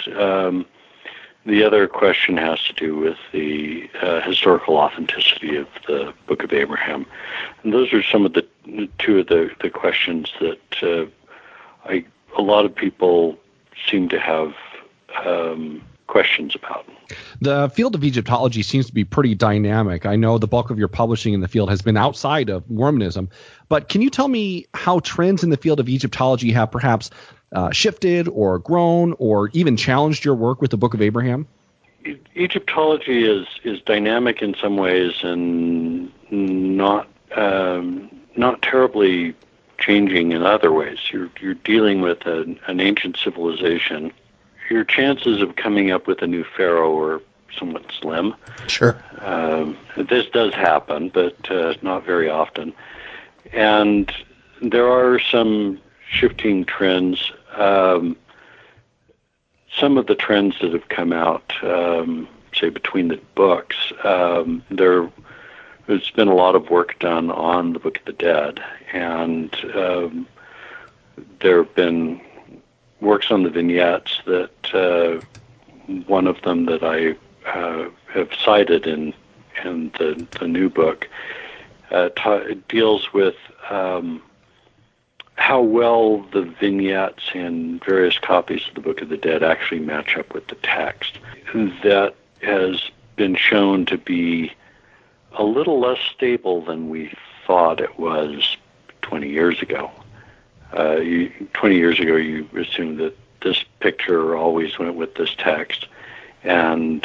the other question has to do with the historical authenticity of the Book of Abraham. And those are some of the two of the questions that a lot of people seem to have questions about. The field of Egyptology seems to be pretty dynamic. I know the bulk of your publishing in the field has been outside of Mormonism, but can you tell me how trends in the field of Egyptology have perhaps shifted or grown or even challenged your work with the Book of Abraham? Egyptology is dynamic in some ways and not terribly changing in other ways. You're dealing with an ancient civilization. Your chances of coming up with a new pharaoh are somewhat slim. Sure. This does happen, but not very often. And there are some shifting trends. Some of the trends that have come out, say, between the books, there's been a lot of work done on the Book of the Dead, and there have been works on the vignettes that one of them that I have cited in the new book deals with how well the vignettes in various copies of the Book of the Dead actually match up with the text. That has been shown to be a little less stable than we thought it was 20 years ago. 20 years ago, you assumed that this picture always went with this text. And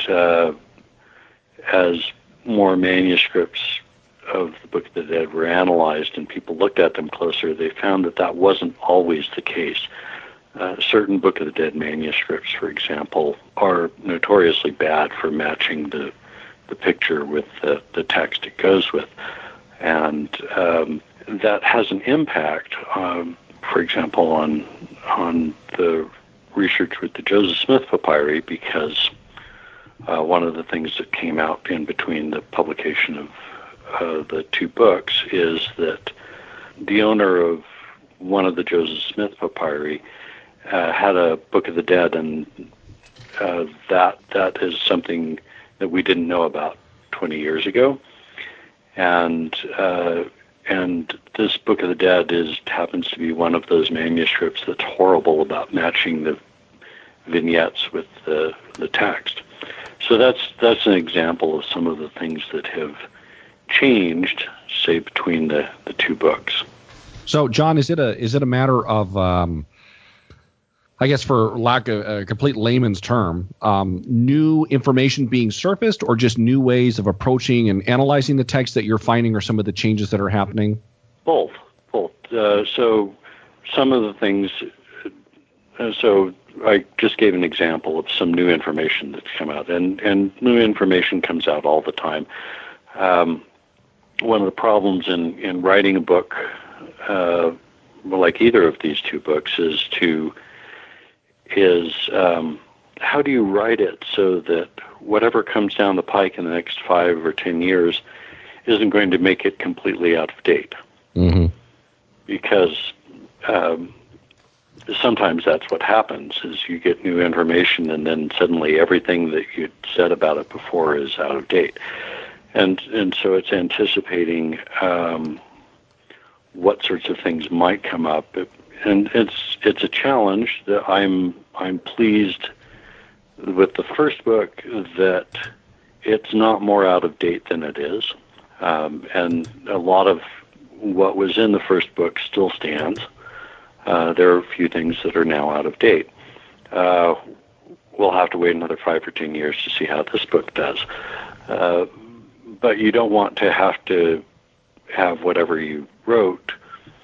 as more manuscripts of the Book of the Dead were analyzed and people looked at them closer, they found that wasn't always the case. certain Book of the Dead manuscripts, for example, are notoriously bad for matching the picture with the text it goes with. And that has an impact, for example, on the research with the Joseph Smith papyri, because one of the things that came out in between the publication of the two books is that the owner of one of the Joseph Smith papyri had a Book of the Dead, and that is something that we didn't know about 20 years ago. And this Book of the Dead happens to be one of those manuscripts that's horrible about matching the vignettes with the text. So that's an example of some of the things that have changed, say, between the two books. So, John, is it a matter of, I guess, for lack of a complete layman's term, new information being surfaced, or just new ways of approaching and analyzing the text that you're finding are some of the changes that are happening? Both. So some of the things. So I just gave an example of some new information that's come out, and new information comes out all the time. One of the problems in writing a book, like either of these two books, is how do you write it so that whatever comes down the pike in the next 5 or 10 years isn't going to make it completely out of date? Mm-hmm. Because sometimes that's what happens, is you get new information and then suddenly everything that you'd said about it before is out of date. And so it's anticipating what sorts of things might come up. And it's a challenge that I'm pleased with the first book that it's not more out of date than it is. And a lot of what was in the first book still stands. There are a few things that are now out of date. We'll have to wait another 5 or 10 years to see how this book does. But you don't want to have to have whatever you wrote.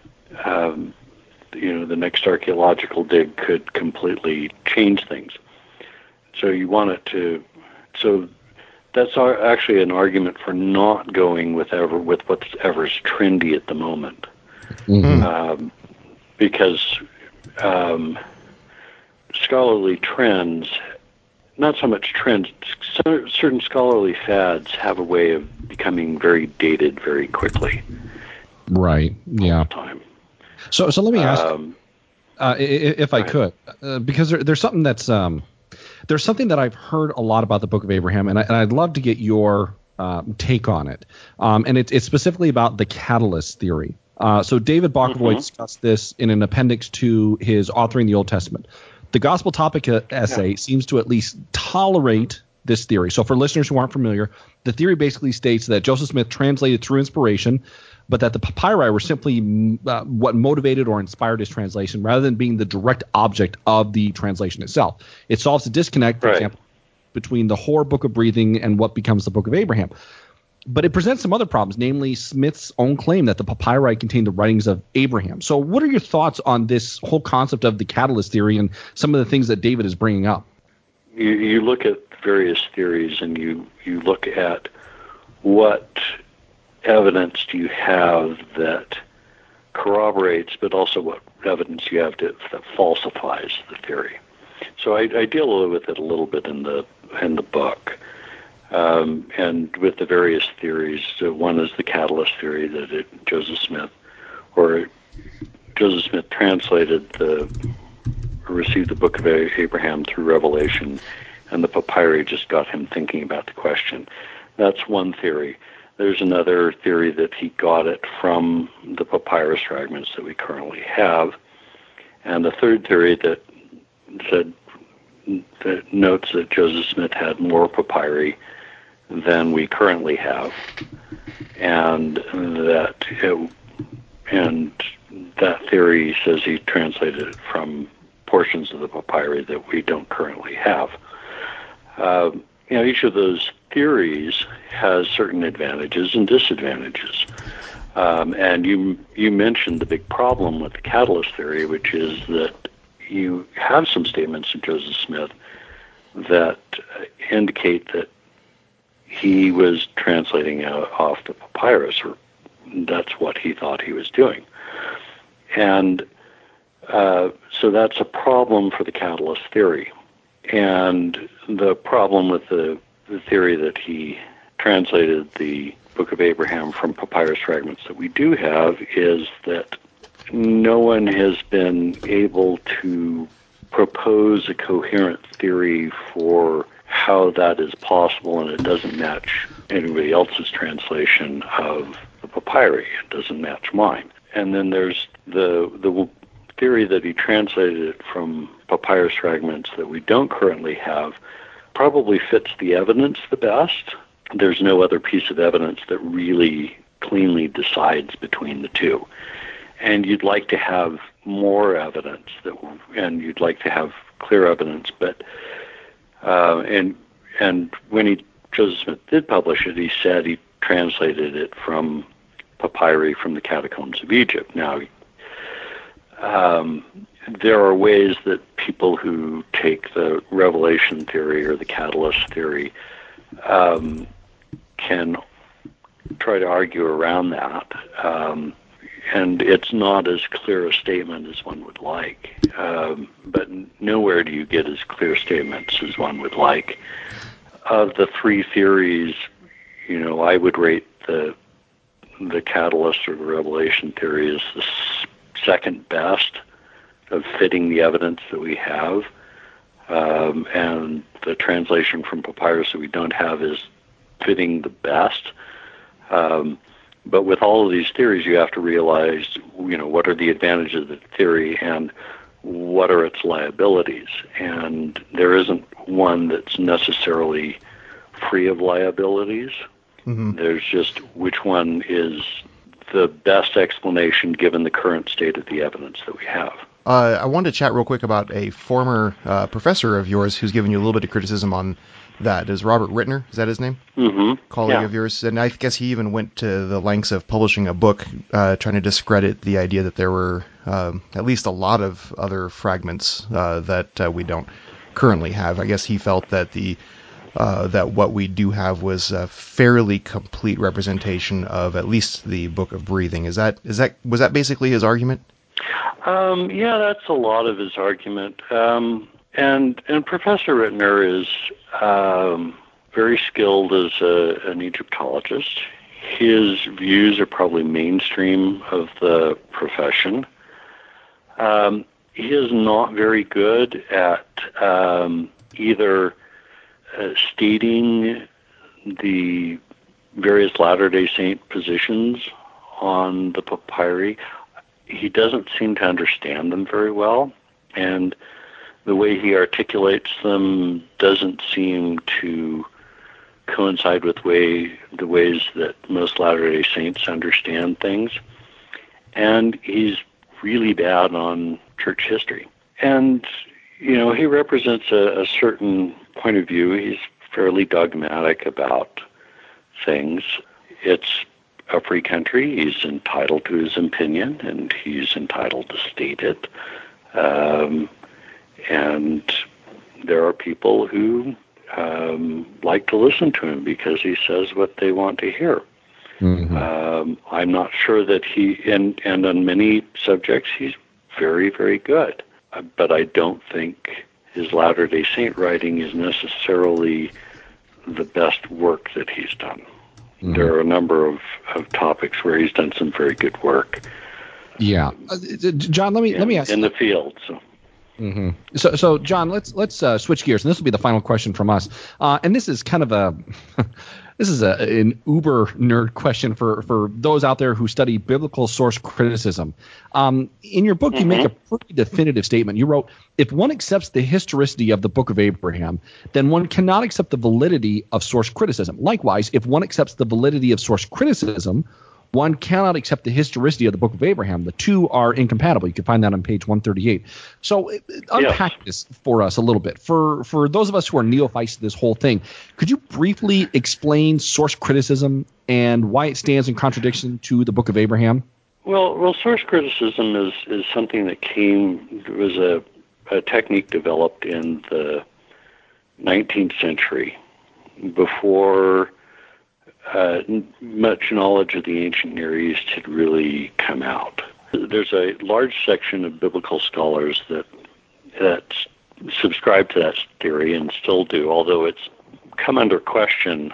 The next archaeological dig could completely change things. So you want it to. So that's actually an argument for not going with whatever's trendy at the moment. Mm-hmm. Because scholarly trends, not so much trends, certain scholarly fads have a way of becoming very dated very quickly. Right. Yeah. All the time. So let me ask, if I could, because there's something that's there's something that I've heard a lot about the Book of Abraham, and I'd love to get your take on it. And it's specifically about the catalyst theory. So David Bokovoy discussed this in an appendix to his Authoring the Old Testament. The Gospel Topic essay seems to at least tolerate this theory. So for listeners who aren't familiar, the theory basically states that Joseph Smith translated through inspiration, but that the papyri were simply what motivated or inspired his translation rather than being the direct object of the translation itself. It solves the disconnect, for example, between the Hor Book of Breathing and what becomes the Book of Abraham. But it presents some other problems, namely Smith's own claim that the papyri contained the writings of Abraham. So what are your thoughts on this whole concept of the catalyst theory and some of the things that David is bringing up? You look at various theories and you look at what evidence do you have that corroborates, but also what evidence you have that falsifies the theory. So I deal with it a little bit in the book. And with the various theories, one is the catalyst theory that Joseph Smith received the Book of Abraham through revelation, and the papyri just got him thinking about the question. That's one theory. There's another theory that he got it from the papyrus fragments that we currently have, and a third theory that notes that Joseph Smith had more papyri than we currently have, and that theory says he translated it from portions of the papyri that we don't currently have. Each of those theories has certain advantages and disadvantages. And you mentioned the big problem with the catalyst theory, which is that you have some statements in Joseph Smith that indicate that he was translating off the papyrus, or that's what he thought he was doing. And so that's a problem for the catalyst theory. And the problem with the theory that he translated the Book of Abraham from papyrus fragments that we do have is that no one has been able to propose a coherent theory for how that is possible, and it doesn't match anybody else's translation of the papyri. It doesn't match mine. And then there's the theory that he translated it from papyrus fragments that we don't currently have probably fits the evidence the best. There's no other piece of evidence that really cleanly decides between the two. And you'd like to have more evidence, and you'd like to have clear evidence, but and when Joseph Smith did publish it, he said he translated it from papyri from the catacombs of Egypt. Now, there are ways that people who take the revelation theory or the catalyst theory can try to argue around that. And it's not as clear a statement as one would like. But nowhere do you get as clear statements as one would like. Of the three theories, I would rate the catalyst or the revelation theory as the second best of fitting the evidence that we have. And the translation from papyrus that we don't have is fitting the best. But with all of these theories, you have to realize, what are the advantages of the theory and what are its liabilities. And there isn't one that's necessarily free of liabilities. Mm-hmm. There's just which one is the best explanation given the current state of the evidence that we have. I wanted to chat real quick about a former professor of yours who's given you a little bit of criticism on that. Is Robert Rittner? Is that his name? Mm-hmm. Colleague of yours. And I guess he even went to the lengths of publishing a book trying to discredit the idea that there were at least a lot of other fragments that we don't currently have. I guess he felt that that what we do have was a fairly complete representation of at least the Book of Breathing. Was that basically his argument? Yeah, that's a lot of his argument. And Professor Rittner is very skilled as an Egyptologist. His views are probably mainstream of the profession. He is not very good at either stating the various Latter-day Saint positions on the papyri. He doesn't seem to understand them very well, and the way he articulates them doesn't seem to coincide with the ways that most Latter-day Saints understand things. And he's really bad on church history. And, he represents a certain point of view. He's fairly dogmatic about things. It's a free country. He's entitled to his opinion, and he's entitled to state it. And there are people who like to listen to him because he says what they want to hear. Mm-hmm. I'm not sure that and on many subjects, he's very, very good. But I don't think his Latter-day Saint writing is necessarily the best work that he's done. Mm-hmm. There are a number of topics where he's done some very good work. Yeah. John, let me ask. In the field, so. Mm-hmm. So John, let's switch gears, and this will be the final question from us. And this is kind of an uber nerd question for those out there who study biblical source criticism. In your book, you make a pretty definitive statement. You wrote, if one accepts the historicity of the Book of Abraham, then one cannot accept the validity of source criticism. Likewise, if one accepts the validity of source criticism, one cannot accept the historicity of the Book of Abraham. The two are incompatible. You can find that on page 138. So unpack this for us a little bit. For those of us who are neophytes to this whole thing, could you briefly explain source criticism and why it stands in contradiction to the Book of Abraham? Well, source criticism is something that was a technique developed in the 19th century before much knowledge of the ancient Near East had really come out. There's a large section of biblical scholars that subscribe to that theory and still do, although it's come under question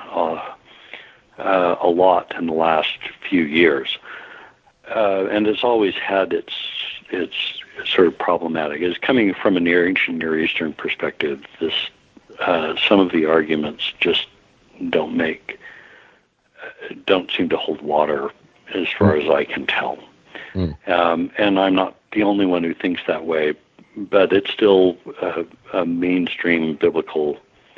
a lot in the last few years. And it's always had its sort of problematic. It's coming from an ancient Near Eastern perspective. Some of the arguments just don't seem to hold water as far as I can tell. And I'm not the only one who thinks that way, but it's still a mainstream biblical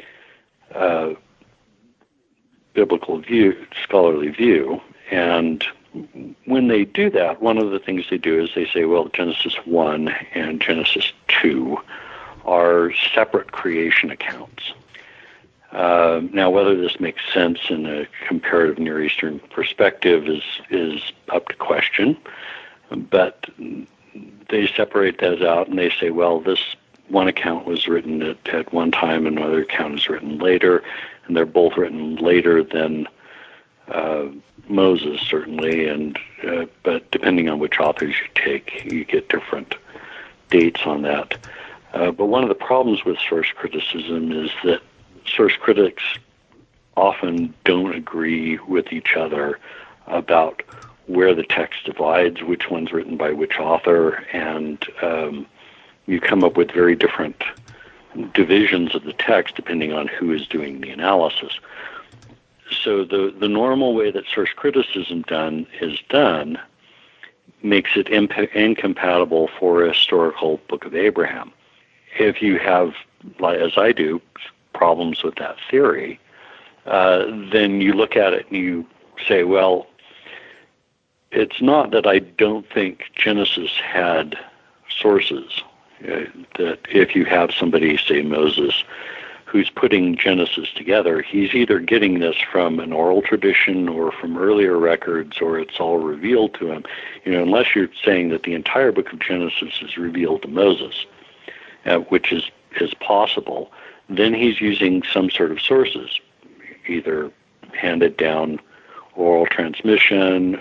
view, scholarly view. And when they do that, one of the things they do is they say, well, Genesis 1 and Genesis 2 are separate creation accounts. Now, whether this makes sense in a comparative Near Eastern perspective is up to question, but they separate those out and they say, well, this one account was written at one time and another account is written later, and they're both written later than Moses, certainly, but depending on which authors you take, you get different dates on that. But one of the problems with source criticism is that source critics often don't agree with each other about where the text divides, which one's written by which author, and you come up with very different divisions of the text depending on who is doing the analysis. So the normal way that source criticism is done makes it incompatible for a historical Book of Abraham. If you have, as I do, problems with that theory, then you look at it and you say, well, it's not that I don't think Genesis had sources. That if you have somebody, say Moses, who's putting Genesis together, he's either getting this from an oral tradition or from earlier records, or it's all revealed to him. Unless you're saying that the entire book of Genesis is revealed to Moses, which is possible, then he's using some sort of sources, either handed down oral transmission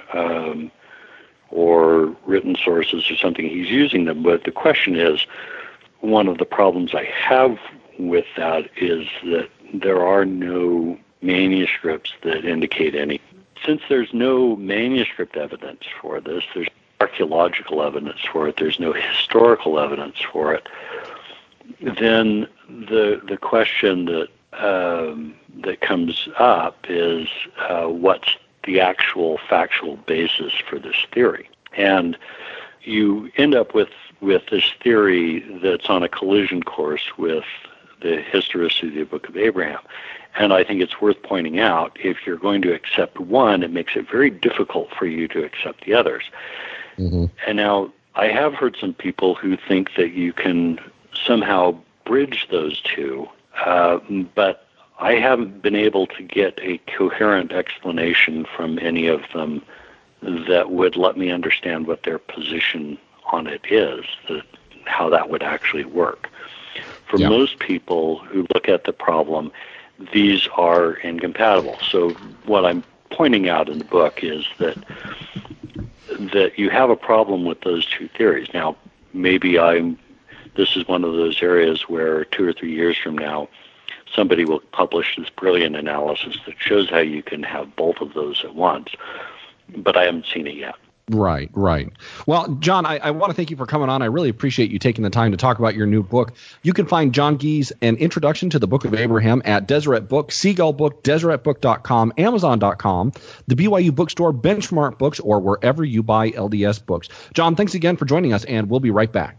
or written sources or something. He's using them. But the question is, one of the problems I have with that is that there are no manuscripts that indicate any. Since there's no manuscript evidence for this, there's archaeological evidence for it, there's no historical evidence for it, then the question that comes up is what's the actual factual basis for this theory? And you end up with this theory that's on a collision course with the historicity of the Book of Abraham. And I think it's worth pointing out, if you're going to accept one, it makes it very difficult for you to accept the others. Mm-hmm. And now I have heard some people who think that you can somehow bridge those two, but I haven't been able to get a coherent explanation from any of them that would let me understand what their position on it is, how that would actually work. For most people who look at the problem, these are incompatible. So what I'm pointing out in the book is that you have a problem with those two theories. Now, maybe this is one of those areas where 2 or 3 years from now, somebody will publish this brilliant analysis that shows how you can have both of those at once. But I haven't seen it yet. Right. Well, John, I want to thank you for coming on. I really appreciate you taking the time to talk about your new book. You can find John Gee's An Introduction to the Book of Abraham at Deseret Book, Seagull Book, DeseretBook.com, Amazon.com, the BYU Bookstore, Benchmark Books, or wherever you buy LDS books. John, thanks again for joining us, and we'll be right back.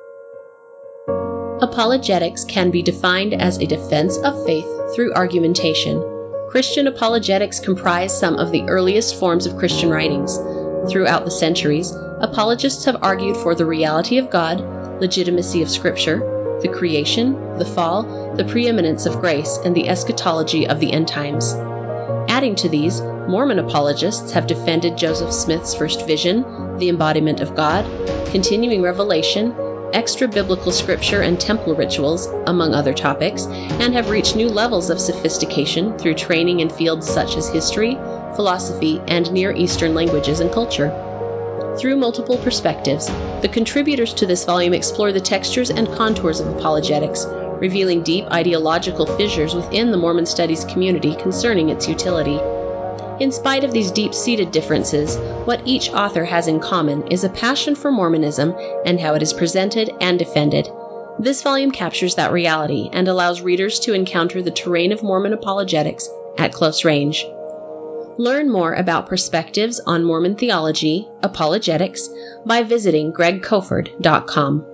Apologetics can be defined as a defense of faith through argumentation. Christian apologetics comprise some of the earliest forms of Christian writings. Throughout the centuries, apologists have argued for the reality of God, legitimacy of Scripture, the creation, the fall, the preeminence of grace, and the eschatology of the end times. Adding to these, Mormon apologists have defended Joseph Smith's first vision, the embodiment of God, continuing revelation, extra-biblical scripture and temple rituals, among other topics, and have reached new levels of sophistication through training in fields such as history, philosophy, and Near Eastern languages and culture. Through multiple perspectives, the contributors to this volume explore the textures and contours of apologetics, revealing deep ideological fissures within the Mormon studies community concerning its utility. In spite of these deep-seated differences, what each author has in common is a passion for Mormonism and how it is presented and defended. This volume captures that reality and allows readers to encounter the terrain of Mormon apologetics at close range. Learn more about perspectives on Mormon theology, apologetics, by visiting gregcofford.com.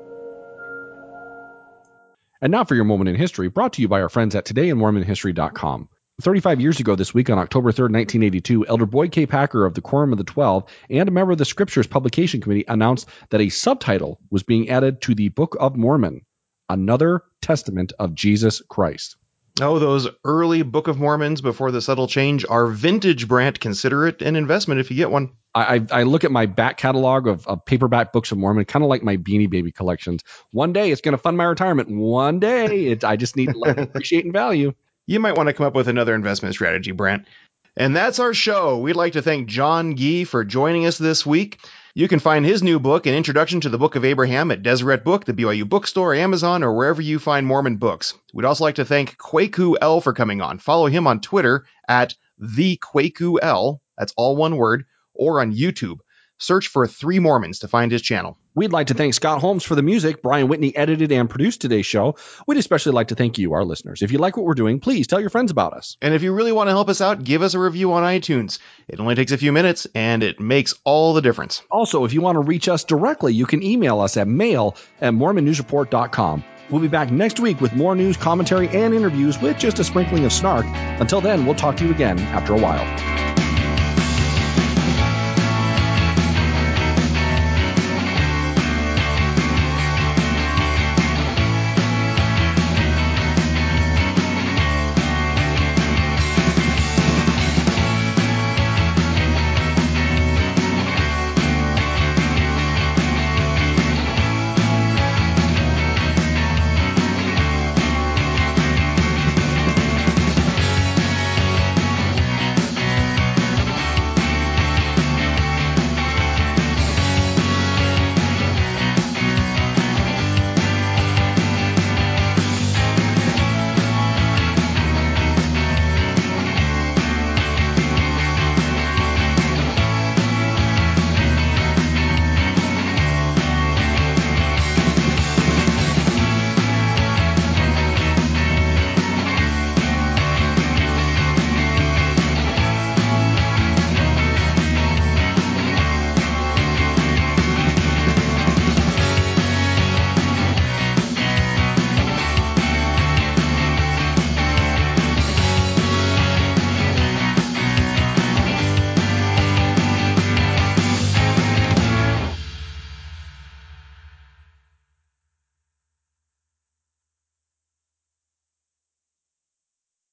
And now for your moment in history, brought to you by our friends at todayinmormonhistory.com. 35 years ago this week on October 3rd, 1982, Elder Boyd K. Packer of the Quorum of the Twelve and a member of the Scriptures Publication Committee announced that a subtitle was being added to the Book of Mormon, Another Testament of Jesus Christ. Oh, those early Book of Mormons before the subtle change are vintage, Brant. Consider it an investment if you get one. I look at my back catalog of paperback Books of Mormon, kind of like my Beanie Baby collections. One day it's going to fund my retirement. One day I just need to let it appreciate in value. You might want to come up with another investment strategy, Brant. And that's our show. We'd like to thank John Gee for joining us this week. You can find his new book, An Introduction to the Book of Abraham, at Deseret Book, the BYU Bookstore, Amazon, or wherever you find Mormon books. We'd also like to thank Kwaku L for coming on. Follow him on Twitter at @TheQuakuL, that's all one word, or on YouTube. Search for Three Mormons to find his channel. We'd like to thank Scott Holmes for the music. Brian Whitney edited and produced today's show. We'd especially like to thank you, our listeners. If you like what we're doing, please tell your friends about us. And if you really want to help us out, give us a review on iTunes. It only takes a few minutes, and it makes all the difference. Also, if you want to reach us directly, you can email us at mail@mormonnewsreport.com. We'll be back next week with more news, commentary, and interviews with just a sprinkling of snark. Until then, we'll talk to you again after a while.